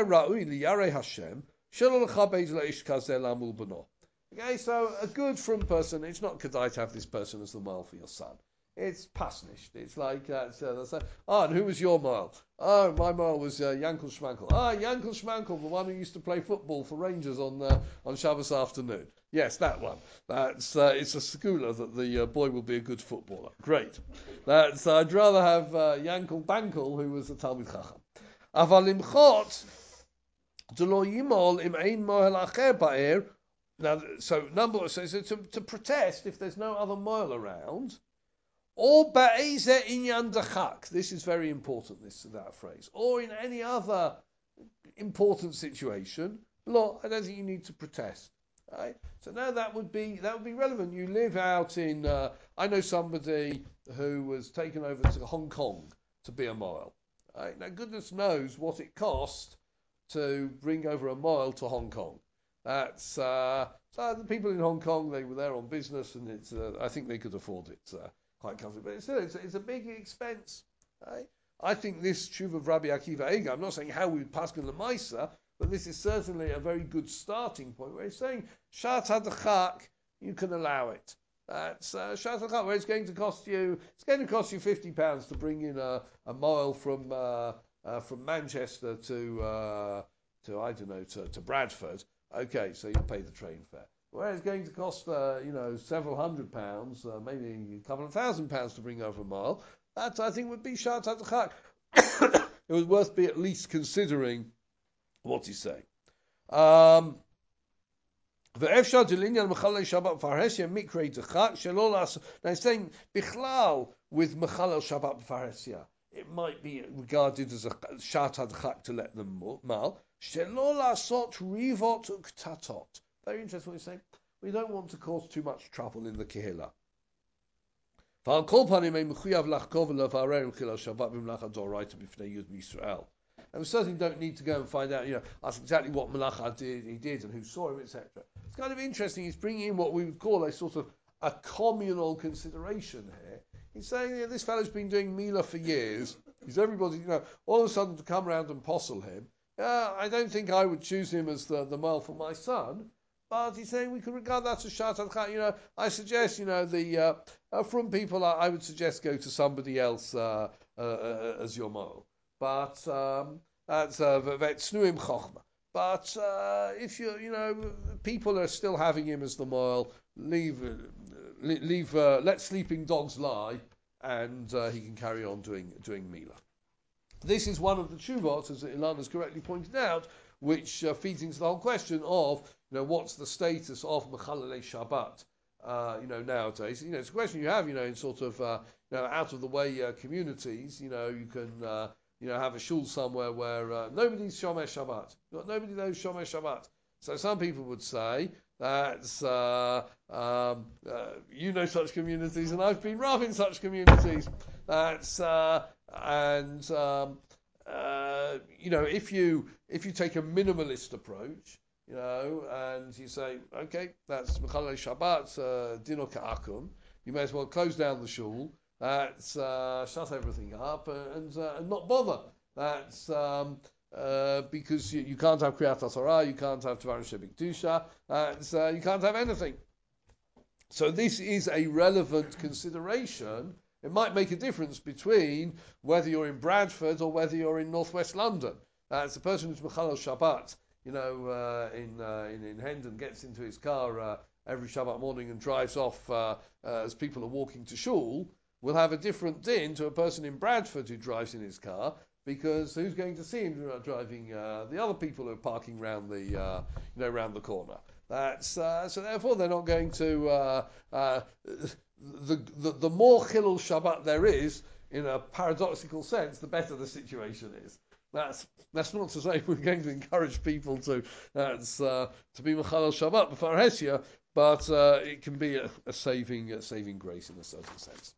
okay, so a good from person, it's not kedai to have this person as the mile for your son. It's pasnished. It's like, uh, so say, oh, and who was your mile? Oh, my mile was uh, Yankel Schmankel. Ah, Yankel Schmankel, the one who used to play football for Rangers on uh, on Shabbos afternoon. Yes, that one. That's uh, it's a segula that the uh, boy will be a good footballer. Great. That's uh, I'd rather have uh, Yankel Bankel, who was a Talmid Chacham. Aval imchot delo yimol im ein mohel acher ba'er. Now, so number so, so to, to protest if there's no other mile around. Or ba'eze inyan dachak. This is very important, this that phrase. Or in any other important situation, look, I don't think you need to protest. Right? So now that would be that would be relevant. You live out in uh, I know somebody who was taken over to Hong Kong to be a mile. Right? Now goodness knows what it cost to bring over a mile to Hong Kong. That's uh, so the people in Hong Kong, they were there on business, and it's uh, I think they could afford it. Uh, Quite comfortable, but still, it's, it's a big expense. Right? I think this tshuva of Rabbi Akiva Eiger, I'm not saying how we would pass in the Maisa, but this is certainly a very good starting point where he's saying, Shat HaDachak, you can allow it. That's uh, Shat HaDachak, where it's going to cost you, it's going to cost you fifty pounds to bring in a, a mile from uh, uh, from Manchester to, uh, to I don't know, to, to Bradford. Okay, so you pay the train fare. Where it's going to cost, uh, you know, several hundred pounds, uh, maybe a couple of thousand pounds to bring over a mile, that I think would be Shat HaDachak. It was worth be at least considering what he's saying. Um, now he's saying, Bichlal, with Mechalel Shabbat Farhesia, it might be regarded as a Shat HaDachak to let them mal. Shelo lasot rivot uktatot. Very interesting what he's saying. We don't want to cause too much trouble in the Kehillah. And we certainly don't need to go and find out, you know, that's exactly what Malacha did, he did, and who saw him, et cetera. It's kind of interesting. He's bringing in what we would call a sort of a communal consideration here. He's saying, yeah, this fellow's been doing Mila for years. He's everybody, you know, all of a sudden to come around and postle him. uh, I don't think I would choose him as the, the male for my son. But he's saying we can regard that as shat al. You know, I suggest, you know, the uh, uh, from people, I, I would suggest go to somebody else uh, uh, uh, as your male. But um, that's vetsnuim chochma. But uh, if you, you know, people are still having him as the male, leave, uh, leave, uh, let sleeping dogs lie, and uh, he can carry on doing doing mila. This is one of the tshuvot, as Ilan has correctly pointed out, which uh, feeds into the whole question of, you know, what's the status of Mechalelei Shabbat, uh, you know, nowadays. You know, it's a question you have, you know, in sort of, uh, you know, out of the way uh, communities. You know, you can, uh, you know, have a shul somewhere where uh, nobody's Shomer Shabbat. Nobody knows Shomer Shabbat. So some people would say that's, uh, um, uh, you know such communities, and I've been rough in such communities. That's, uh, and, um, uh, you know, if you if you take a minimalist approach, you know, and you say, okay, that's Mechalei Shabbat, uh, Dino Ka'akum, you may as well close down the shul, that's, uh, shut everything up, and, uh, and not bother. That's, um, uh, because you, you can't have Kriyat HaTorah, you can't have Tavarim Shebikdusha, uh, you can't have anything. So this is a relevant consideration. It might make a difference between whether you're in Bradford or whether you're in northwest London. That's uh, the person who's Mechalel Shabbat, you know, uh, in, uh, in in Hendon, gets into his car uh, every Shabbat morning and drives off uh, uh, as people are walking to shul, will have a different din to a person in Bradford who drives in his car, because who's going to see him driving? Uh, the other people who are parking round the, uh, you know, round the corner. That's uh, so. Therefore, they're not going to. Uh, uh, the, the the more Chilul Shabbat there is, in a paradoxical sense, the better the situation is. That's that's not to say we're going to encourage people to that's uh, to be Mechalel Shabbat before Hesia, but uh, it can be a, a saving a saving grace in a certain sense.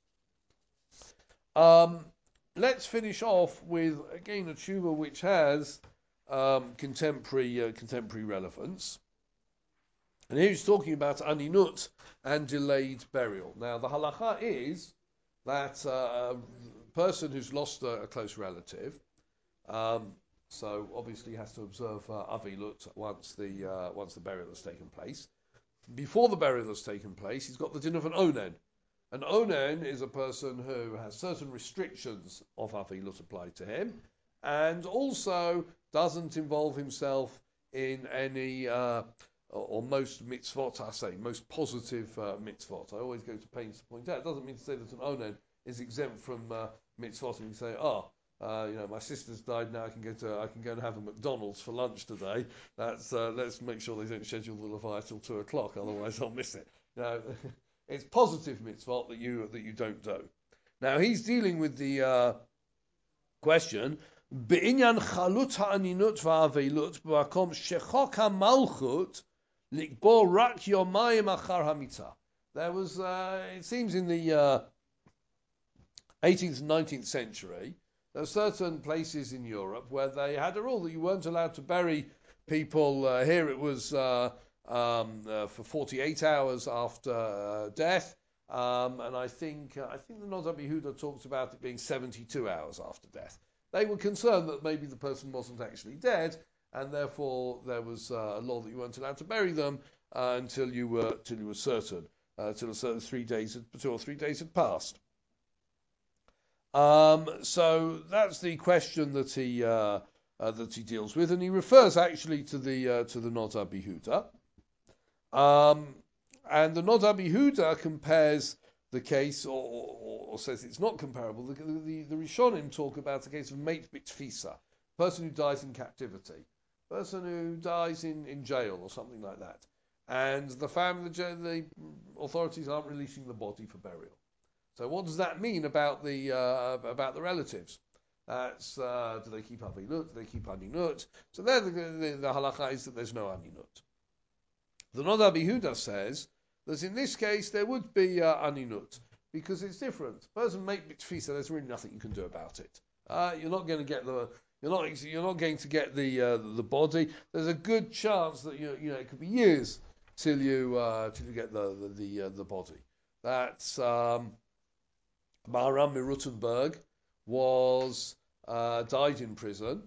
Um, let's finish off with again a tshuva which has um, contemporary uh, contemporary relevance. And here he's talking about aninut and delayed burial. Now, the halacha is that uh, a person who's lost a, a close relative, um, so obviously has to observe uh, avilut once the uh, once the burial has taken place. Before the burial has taken place, he's got the din of an onen. An onen is a person who has certain restrictions of avilut applied to him, and also doesn't involve himself in any uh, or most mitzvot, I say, most positive uh, mitzvot. I always go to pains to point out, it doesn't mean to say that an onen is exempt from uh, mitzvot, and you say, oh, uh, you know, my sister's died now, I can go to, I can go and have a McDonald's for lunch today. That's, uh, let's make sure they don't schedule the Levaya till two o'clock, otherwise I'll miss it. You know, it's positive mitzvot that you, that you don't do. Now, he's dealing with the uh, question, Be'inyan chalut ha'aninut va'avelut b'makom shechok ha'malchut there was, uh, it seems in the uh, eighteenth and nineteenth century, there were certain places in Europe where they had a rule that you weren't allowed to bury people. Uh, here it was uh, um, uh, for forty-eight hours after uh, death, um, and I think uh, I think the Nod Yehuda talks about it being seventy-two hours after death. They were concerned that maybe the person wasn't actually dead, and therefore there was uh, a law that you weren't allowed to bury them uh, until you were until you were certain, uh, until a certain three days, had, two or three days had passed. Um, so that's the question that he uh, uh, that he deals with, and he refers actually to the uh, to the Nod Yehuda, um, and the Nod Yehuda compares the case, or, or, or says it's not comparable. The, the, the Rishonim talk about the case of mate bitfisa, person who dies in captivity. Person who dies in, in jail or something like that, and the family, the, the authorities aren't releasing the body for burial. So what does that mean about the uh, about the relatives? That's uh, do they keep avilut? Do they keep aninut? So there, the, the, the halacha is that there's no aninut. The Nod Yehuda says that in this case there would be uh, aninut because it's different. Person make bitfisa, there's really nothing you can do about it. Uh, you're not going to get the You're not you're not going to get the uh, the body. There's a good chance that you you know it could be years till you uh, till you get the the the, uh, the body. That's um, Maharam Mirutenberg was uh, died in prison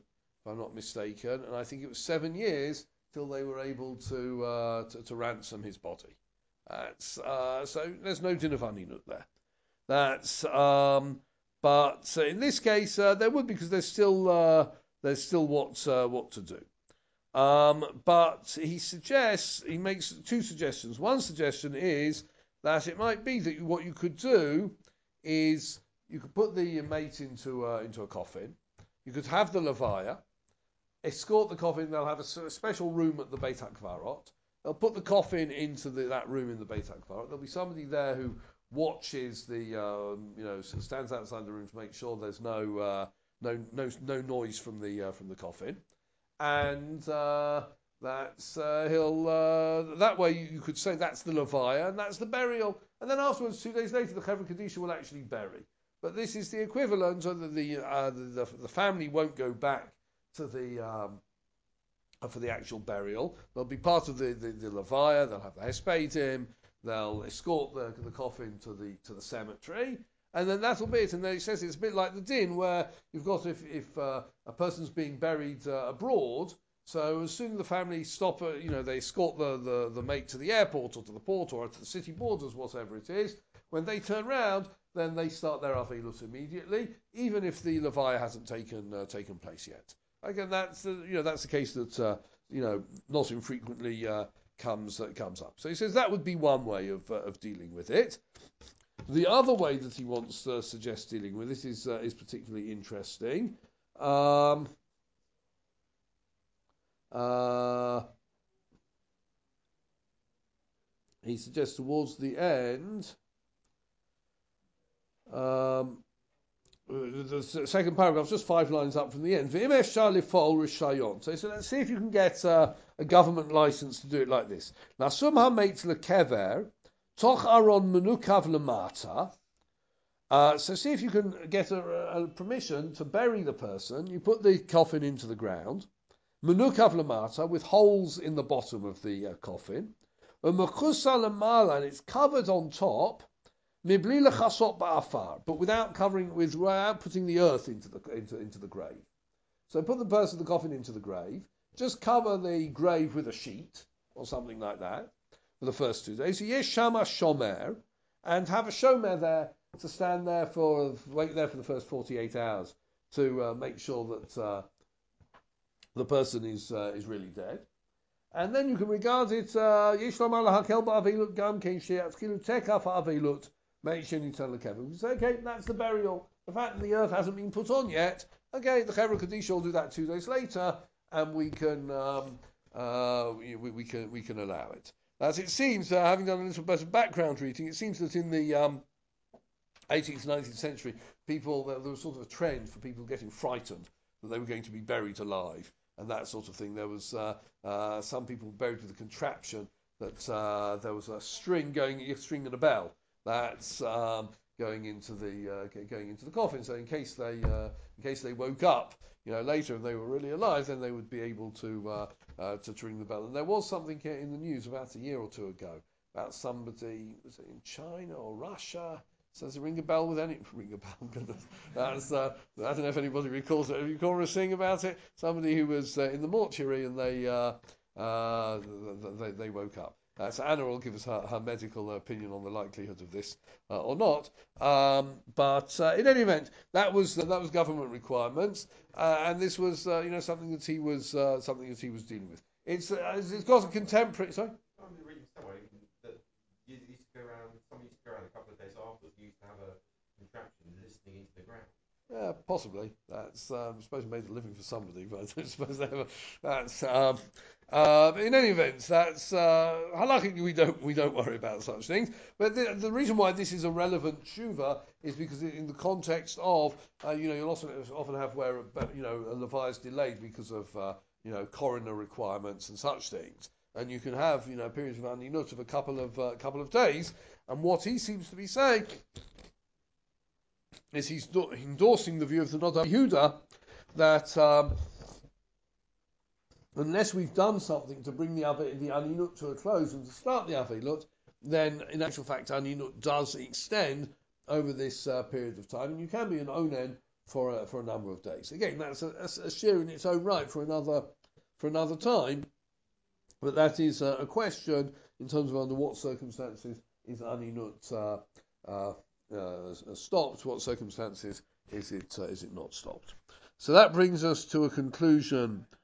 if I'm not mistaken, and I think it was seven years till they were able to uh, to, to ransom his body. That's uh, so there's no din of aninut there. That's um, but uh, in this case uh, there would, because there's still uh, there's still what uh, what to do. Um, but he suggests, he makes two suggestions. One suggestion is that it might be that what you could do is you could put the mate into uh, into a coffin. You could have the levaya, escort the coffin. They'll have a, a special room at the Beit HaKvarot. They'll put the coffin into the, that room in the Beit HaKvarot. There'll be somebody there who watches the, um, you know, stands outside the room to make sure there's no uh, no no no noise from the uh, from the coffin, and uh, that's uh, he'll uh, that way you, you could say that's the levaya and that's the burial, and then afterwards, two days later, the Chevra Kadisha will actually bury. But this is the equivalent, so that the, uh, the, the the family won't go back to the um, for the actual burial. They'll be part of the the, the levaya. They'll have the hespedim. They'll escort the the coffin to the to the cemetery, and then that'll be it. And then he says it's a bit like the din, where you've got if if uh, a person's being buried uh, abroad. So as soon as the family stop, uh, you know, they escort the, the, the mate to the airport or to the port or to the city borders, whatever it is. When they turn round, then they start their avilus immediately, even if the levaya hasn't taken uh, taken place yet. Again, that's uh, you know that's the case that uh, you know not infrequently uh, comes uh, comes up. So he says that would be one way of uh, of dealing with it. The other way that he wants to uh, suggest dealing with it is uh, is particularly interesting. Um, Uh, he suggests towards the end, um, the, the second paragraph, just five lines up from the end. So he said, let's see if you can get uh, a government license to do it like this. Now, somehow mates lekever, toch aron menukav lemata. Uh, so see if you can get a, a permission to bury the person. You put the coffin into the ground. Menukav lamata, with holes in the bottom of the uh, coffin. And it's covered on top, mibli lechasot ba'afar, but without covering, with without putting the earth into the into, into the grave. So put the person, the coffin, into the grave. Just cover the grave with a sheet or something like that for the first two days. So yesh shama shomer, and have a shomer there to stand there for wait there for the first forty-eight hours to uh, make sure that. Uh, the person is uh, is really dead, and then you can regard it. Yishlam Allah hakel ba'avilut gam kein she'atzkilu tekaf ha'avilut me'ishen yitan lekevim. We say, okay, that's the burial. The fact that the earth hasn't been put on yet. Okay, the Chevra Kadisha will do that two days later, and we can um, uh, we, we can we can allow it. As it seems, uh, having done a little bit of background reading, it seems that in the um, eighteenth, nineteenth century, people there, there was sort of a trend for people getting frightened that they were going to be buried alive. And that sort of thing. There was uh, uh, some people buried with a contraption that uh, there was a string going, a string and a bell that's um, going into the uh, going into the coffin. So in case they uh, in case they woke up, you know, later if they were really alive, then they would be able to uh, uh, to ring the bell. And there was something in the news about a year or two ago about somebody, was it in China or Russia? So does it ring a bell with any ring a bell? That's uh, I don't know if anybody recalls it. Have you recall seeing about it? Somebody who was uh, in the mortuary and they uh, uh, they, they woke up. Uh, so Anna will give us her, her medical opinion on the likelihood of this uh, or not. Um, but uh, in any event, that was uh, that was government requirements, uh, and this was uh, you know something that he was uh, something that he was dealing with. It's uh, it's got a contemporary. Sorry. I'm reading somewhere that you used to go around. Somebody used to go around a couple of days afterwards. You used to have a contraption listening into the ground. Yeah, possibly. That's um, I suppose made a living for somebody, but I don't suppose they ever. That's um, uh, in any event. That's uh, halachically we don't we don't worry about such things. But the, the reason why this is a relevant tshuva is because in the context of uh, you know you'll also often have where you know a levaya is delayed because of uh, you know coroner requirements and such things. And you can have, you know, periods of aninut of a couple of uh, couple of days. And what he seems to be saying is he's do- endorsing the view of the Nodar Yehuda that um, unless we've done something to bring the Avi- the aninut to a close and to start the avilut, then in actual fact aninut does extend over this uh, period of time. And you can be an onen for a, for a number of days. Again, that's a, that's a shiur in its own right for another for another time, but that is a, a question in terms of under what circumstances is aninut uh, uh, uh, stopped, what circumstances is it uh, is it not stopped. So that brings us to a conclusion